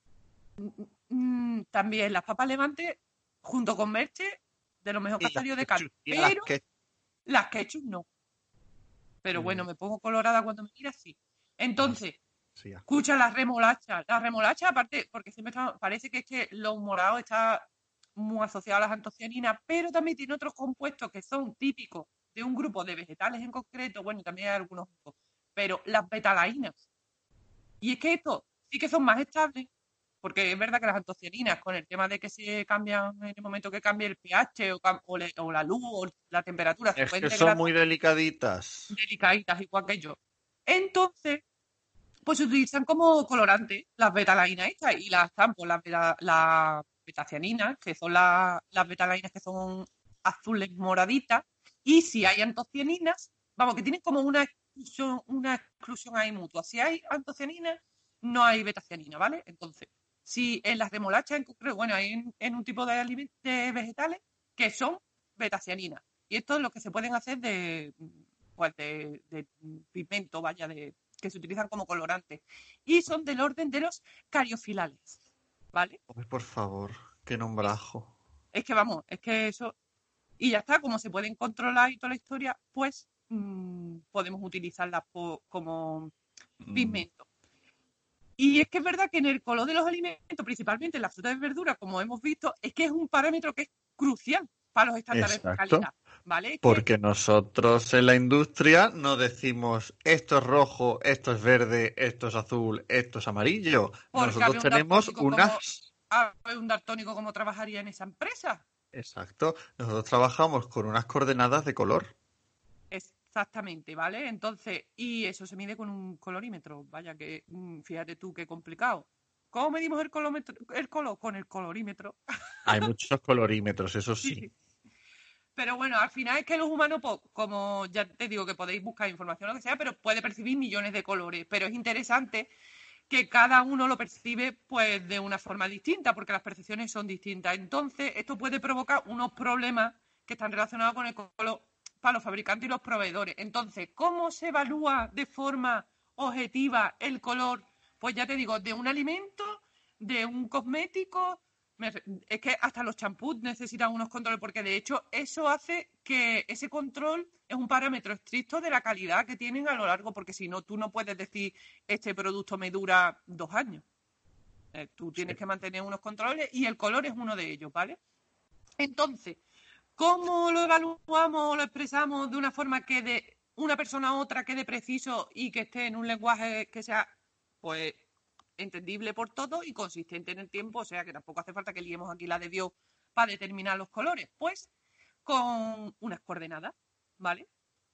también las papas levante, junto con merche, de lo mejor que ha Y las salido de Cádiz, ketchup. Y las pero que... las ketchup no. Pero bueno, me pongo colorada cuando me miras, sí. Entonces, Sí, ya. escucha las remolachas. Las remolachas, aparte, porque siempre parece que es que los morados está muy asociado a las antocianinas, pero también tiene otros compuestos que son típicos de un grupo de vegetales en concreto, bueno, y también hay algunos otros, pero las betalainas. Y es que estos sí que son más estables, porque es verdad que las antocianinas, con el tema de que se cambian en el momento que cambie el pH o la luz o la temperatura, se Es pueden que son degradar muy delicaditas. delicaditas, igual que yo. Entonces, pues se utilizan como colorante las betalainas estas y las están pues las betacianinas, que son las betalainas que son azules moraditas, y si hay antocianinas, vamos, que tienen como una exclusión ahí mutua. Si hay antocianinas, no hay betacianina, ¿vale? Entonces, si en las remolachas en concreto, bueno, hay en un tipo de vegetales que son betacianinas. Y esto es lo que se pueden hacer pues de pigmento, vaya, que se utilizan como colorantes. Y son del orden de los cariofilales, ¿vale? Ay, por favor, qué nombrajo. Es que vamos, es que eso... Y ya está, como se pueden controlar y toda la historia, pues podemos utilizarlas como Mm, pigmento. Y es que es verdad que en el color de los alimentos, principalmente en las frutas y verduras, como hemos visto, es que es un parámetro que es crucial para los estándares de Exacto. calidad, ¿vale? Es que, Porque nosotros en la industria no decimos esto es rojo, esto es verde, esto es azul, esto es amarillo. porque Nosotros había un tenemos daltónico como, unas... había un daltónico como trabajaría en esa empresa. Exacto. Nosotros trabajamos con unas coordenadas de color. Exactamente, ¿vale? Entonces, y eso se mide con un colorímetro. Vaya que, fíjate tú qué complicado. ¿Cómo medimos el color? Con el colorímetro. Hay muchos colorímetros, eso sí. Sí. Pero bueno, al final es que los humanos, pues, como ya te digo que podéis buscar información o lo que sea, pero puede percibir millones de colores. Pero es interesante que cada uno lo percibe pues de una forma distinta, porque las percepciones son distintas. Entonces, esto puede provocar unos problemas que están relacionados con el color para los fabricantes y los proveedores. Entonces, ¿cómo se evalúa de forma objetiva el color? Pues ya te digo, de un alimento, de un cosmético. Es que hasta los champús necesitan unos controles, porque de hecho eso hace que ese control es un parámetro estricto de la calidad que tienen a lo largo, porque si no, tú no puedes decir este producto me dura 2 años. Tú tienes Sí. que mantener unos controles y el color es uno de ellos, ¿vale? Entonces, ¿cómo lo evaluamos o lo expresamos de una forma que de una persona a otra quede preciso y que esté en un lenguaje que sea, pues, entendible por todos y consistente en el tiempo? O sea, que tampoco hace falta que liemos aquí la de Dios para determinar los colores. Pues, con unas coordenadas, ¿vale?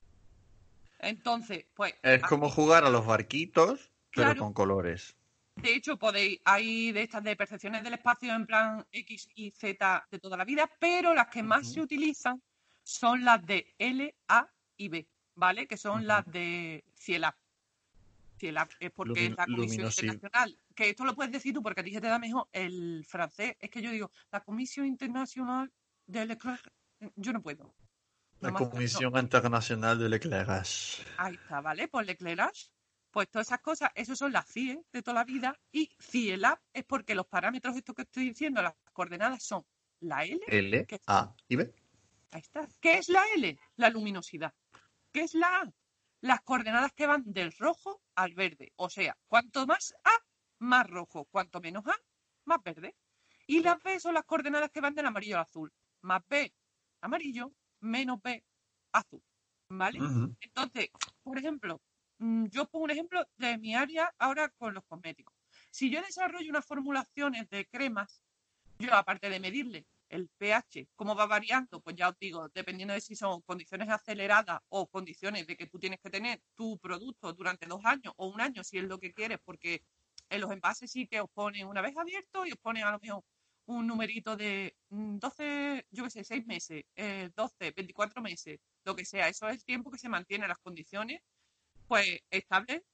Entonces, pues, Es como aquí, jugar a los barquitos, pero claro, con colores. de hecho, hay de estas de percepciones del espacio en plan X y Z de toda la vida, pero las que más se Ujú, utilizan son las de L, A y B, ¿vale? Que son ujú. las de CIELAB. CIELAB es porque es la Comisión Luminosidad. Internacional, que esto lo puedes decir tú porque a ti se te da mejor el francés. Es que yo digo, la Comisión Internacional de Leclerc, yo no puedo. No La me hace, no, Comisión Internacional de Eclairage. ahí está, ¿vale? Pues Leclerc, pues todas esas cosas, esos son las CIE de toda la vida y CIELAB es porque los parámetros estos que estoy diciendo, las coordenadas son la L, L, que A y B. ahí está. ¿Qué es la L? La luminosidad. ¿Qué es la A? Las coordenadas que van del rojo al verde. O sea, cuanto más A, más rojo. Cuanto menos A, más verde. Y las B son las coordenadas que van del amarillo al azul. Más B, amarillo, menos B, azul. ¿Vale? Ujú. Entonces, por ejemplo, yo pongo un ejemplo de mi área ahora con los cosméticos. Si yo desarrollo unas formulaciones de cremas, yo aparte de medirle el pH, cómo va variando, pues ya os digo, dependiendo de si son condiciones aceleradas o condiciones de que tú tienes que tener tu producto durante 2 años o un año, si es lo que quieres, porque en los envases sí que os ponen una vez abierto y os ponen a lo mejor un numerito de 12, yo qué sé, 6 meses, 12, 24 meses, lo que sea. Eso es el tiempo que se mantiene las condiciones, pues estables,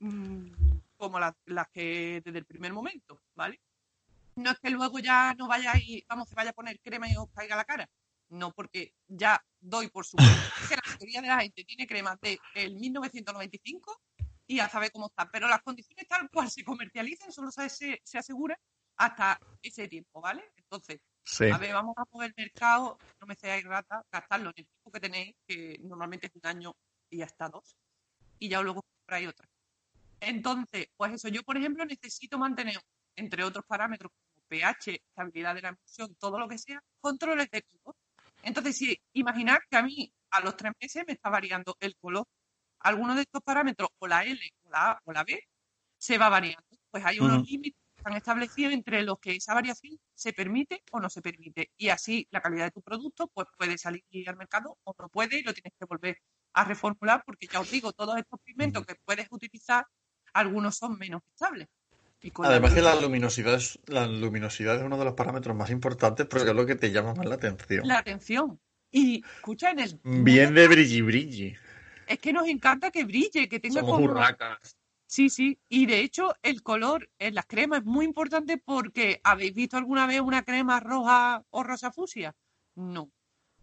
como las que desde el primer momento, ¿vale? No es que luego ya no vayáis, vamos, se vaya a poner crema y os caiga la cara. No, porque ya doy por supuesto que la mayoría de la gente tiene cremas de el 1995 y ya sabe cómo está. Pero las condiciones tal cual se comercializan solo se asegura hasta ese tiempo, ¿vale? Entonces, Sí. a ver, vamos a mover el mercado, no me seáis rata, gastarlo en el tiempo que tenéis, que normalmente es un año y hasta 2, y ya luego compráis otra. Entonces, pues eso, yo por ejemplo necesito mantener, entre otros parámetros como pH, estabilidad de la emulsión, todo lo que sea, controles de color. Entonces, si imaginar que a mí a los 3 meses me está variando el color, alguno de estos parámetros, o la L, o la A, o la B, se va variando. Pues hay unos Ujú. límites que están establecidos entre los que esa variación se permite o no se permite. Y así la calidad de tu producto pues puede salir al mercado o no puede y lo tienes que volver a reformular porque ya os digo, todos estos pigmentos que puedes utilizar, algunos son menos estables. Y con Además que la luminosidad es uno de los parámetros más importantes porque es lo que te llama más la atención. la atención. Y escucha, en el mundo Bien de brilli brilli. es que nos encanta que brille, que tenga Somos como... urracas. Sí, sí, y de hecho el color en las cremas es muy importante porque ¿habéis visto alguna vez una crema roja o rosa fucsia? No,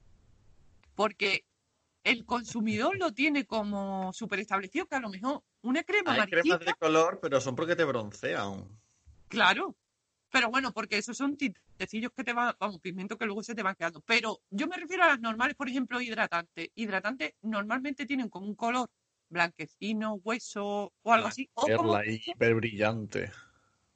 porque el consumidor lo tiene como súper establecido que a lo mejor una crema Hay cremas de amarillita, color, pero son porque te broncean. claro, pero bueno, porque esos son tintecillos que te van, vamos, pigmentos que luego se te van quedando. Pero yo me refiero a las normales, por ejemplo, hidratantes. Hidratantes normalmente tienen como un color blanquecino, hueso o algo La así, o como perla hiper brillante.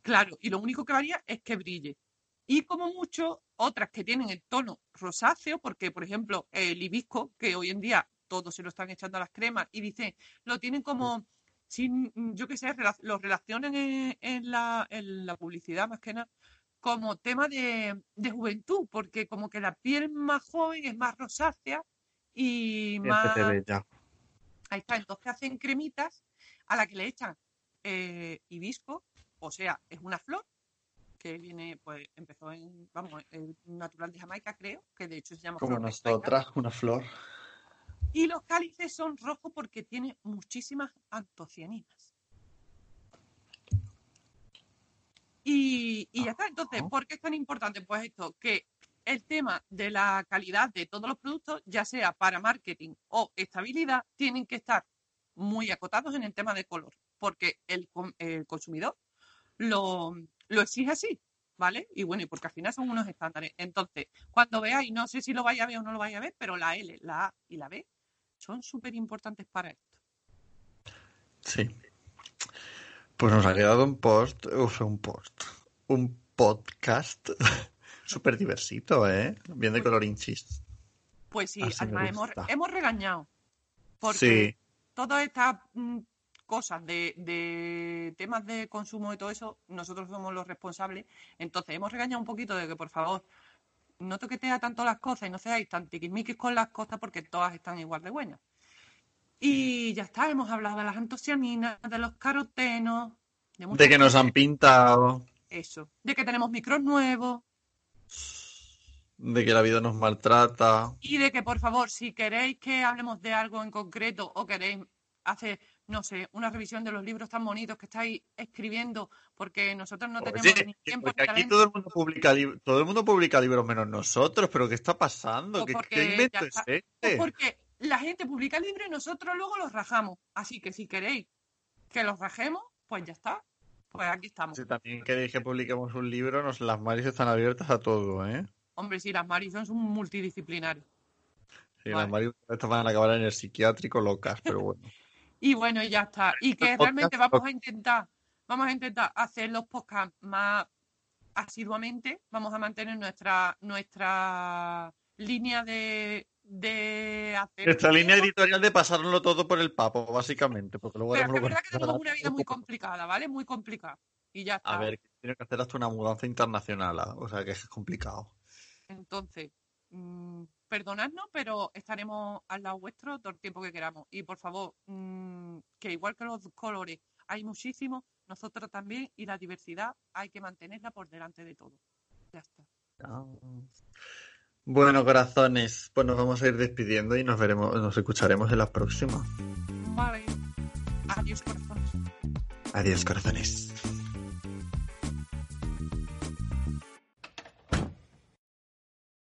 Claro, y lo único que varía es que brille. Y como mucho, otras que tienen el tono rosáceo, porque por ejemplo el hibisco, que hoy en día todos se lo están echando a las cremas y dicen, lo tienen como, sin, yo qué sé, lo relacionan en la publicidad más que nada como tema de juventud, porque como que la piel más joven es más rosácea y Siempre te más... ves ya. Ahí está, entonces hacen cremitas a la que le echan hibisco, o sea, es una flor que viene, pues empezó en, vamos, en natural de Jamaica, creo, que de hecho se llama Como flor de Jamaica. nosotras, una flor. Y los cálices son rojos porque tiene muchísimas antocianinas. Y ya está. Entonces, ¿por qué es tan importante? Pues esto, que el tema de la calidad de todos los productos, ya sea para marketing o estabilidad, tienen que estar muy acotados en el tema de color, porque el consumidor lo exige así, ¿vale? Y bueno, y porque al final son unos estándares. Entonces, cuando veáis, no sé si lo vais a ver o no lo vais a ver, pero la L, la A y la B son súper importantes para esto. Sí. Pues nos ha quedado un podcast súper diversito, ¿eh? Bien de colorinchis. Pues sí, Así me además gusta. hemos regañado, porque Sí. todas estas cosas de temas de consumo y todo eso, nosotros somos los responsables. Entonces hemos regañado un poquito de que, por favor, no toquetea tanto las cosas y no seáis tan tiquismiquis con las cosas porque todas están igual de buenas. Y ya está, hemos hablado de las antocianinas, de los carotenos, de muchas De que nos cosas. han pintado, Eso, de que tenemos micros nuevos de que la vida nos maltrata. y de que, por favor, si queréis que hablemos de algo en concreto o queréis hacer, no sé, una revisión de los libros tan bonitos que estáis escribiendo, porque nosotros no tenemos Oye, ni que tiempo porque ni aquí talento, todo el mundo publica libros menos nosotros, pero ¿qué está pasando? o ¿Qué porque ya invento es está, o este? porque la gente publica libros y nosotros luego los rajamos. Así que si queréis que los rajemos, pues ya está. Pues aquí estamos. Si también queréis que publiquemos un libro, las maris están abiertas a todo, ¿eh? Hombre, sí, las Maris son multidisciplinarios. Sí, las Vale. maris estas van a acabar en el psiquiátrico locas, pero bueno. Y bueno, y ya está. Y que El realmente podcast vamos a intentar hacer los podcasts más asiduamente. Vamos a mantener nuestra línea de hacer. Nuestra línea eso. editorial de pasárnoslo todo por el papo, básicamente, porque luego Pero es haremos que es lo verdad que tenemos una vida muy que complicada, ¿vale? Muy complicada. Y ya A está. ver, tiene que hacer hasta una mudanza internacional, o sea que es complicado. Entonces, perdonadnos, pero estaremos al lado vuestro todo el tiempo que queramos. Y por favor, que igual que los colores hay muchísimos, nosotros también, y la diversidad hay que mantenerla por delante de todo. Ya está. Bueno, corazones, pues nos vamos a ir despidiendo y nos escucharemos en la próxima. Vale. Adiós, corazones. Adiós, corazones.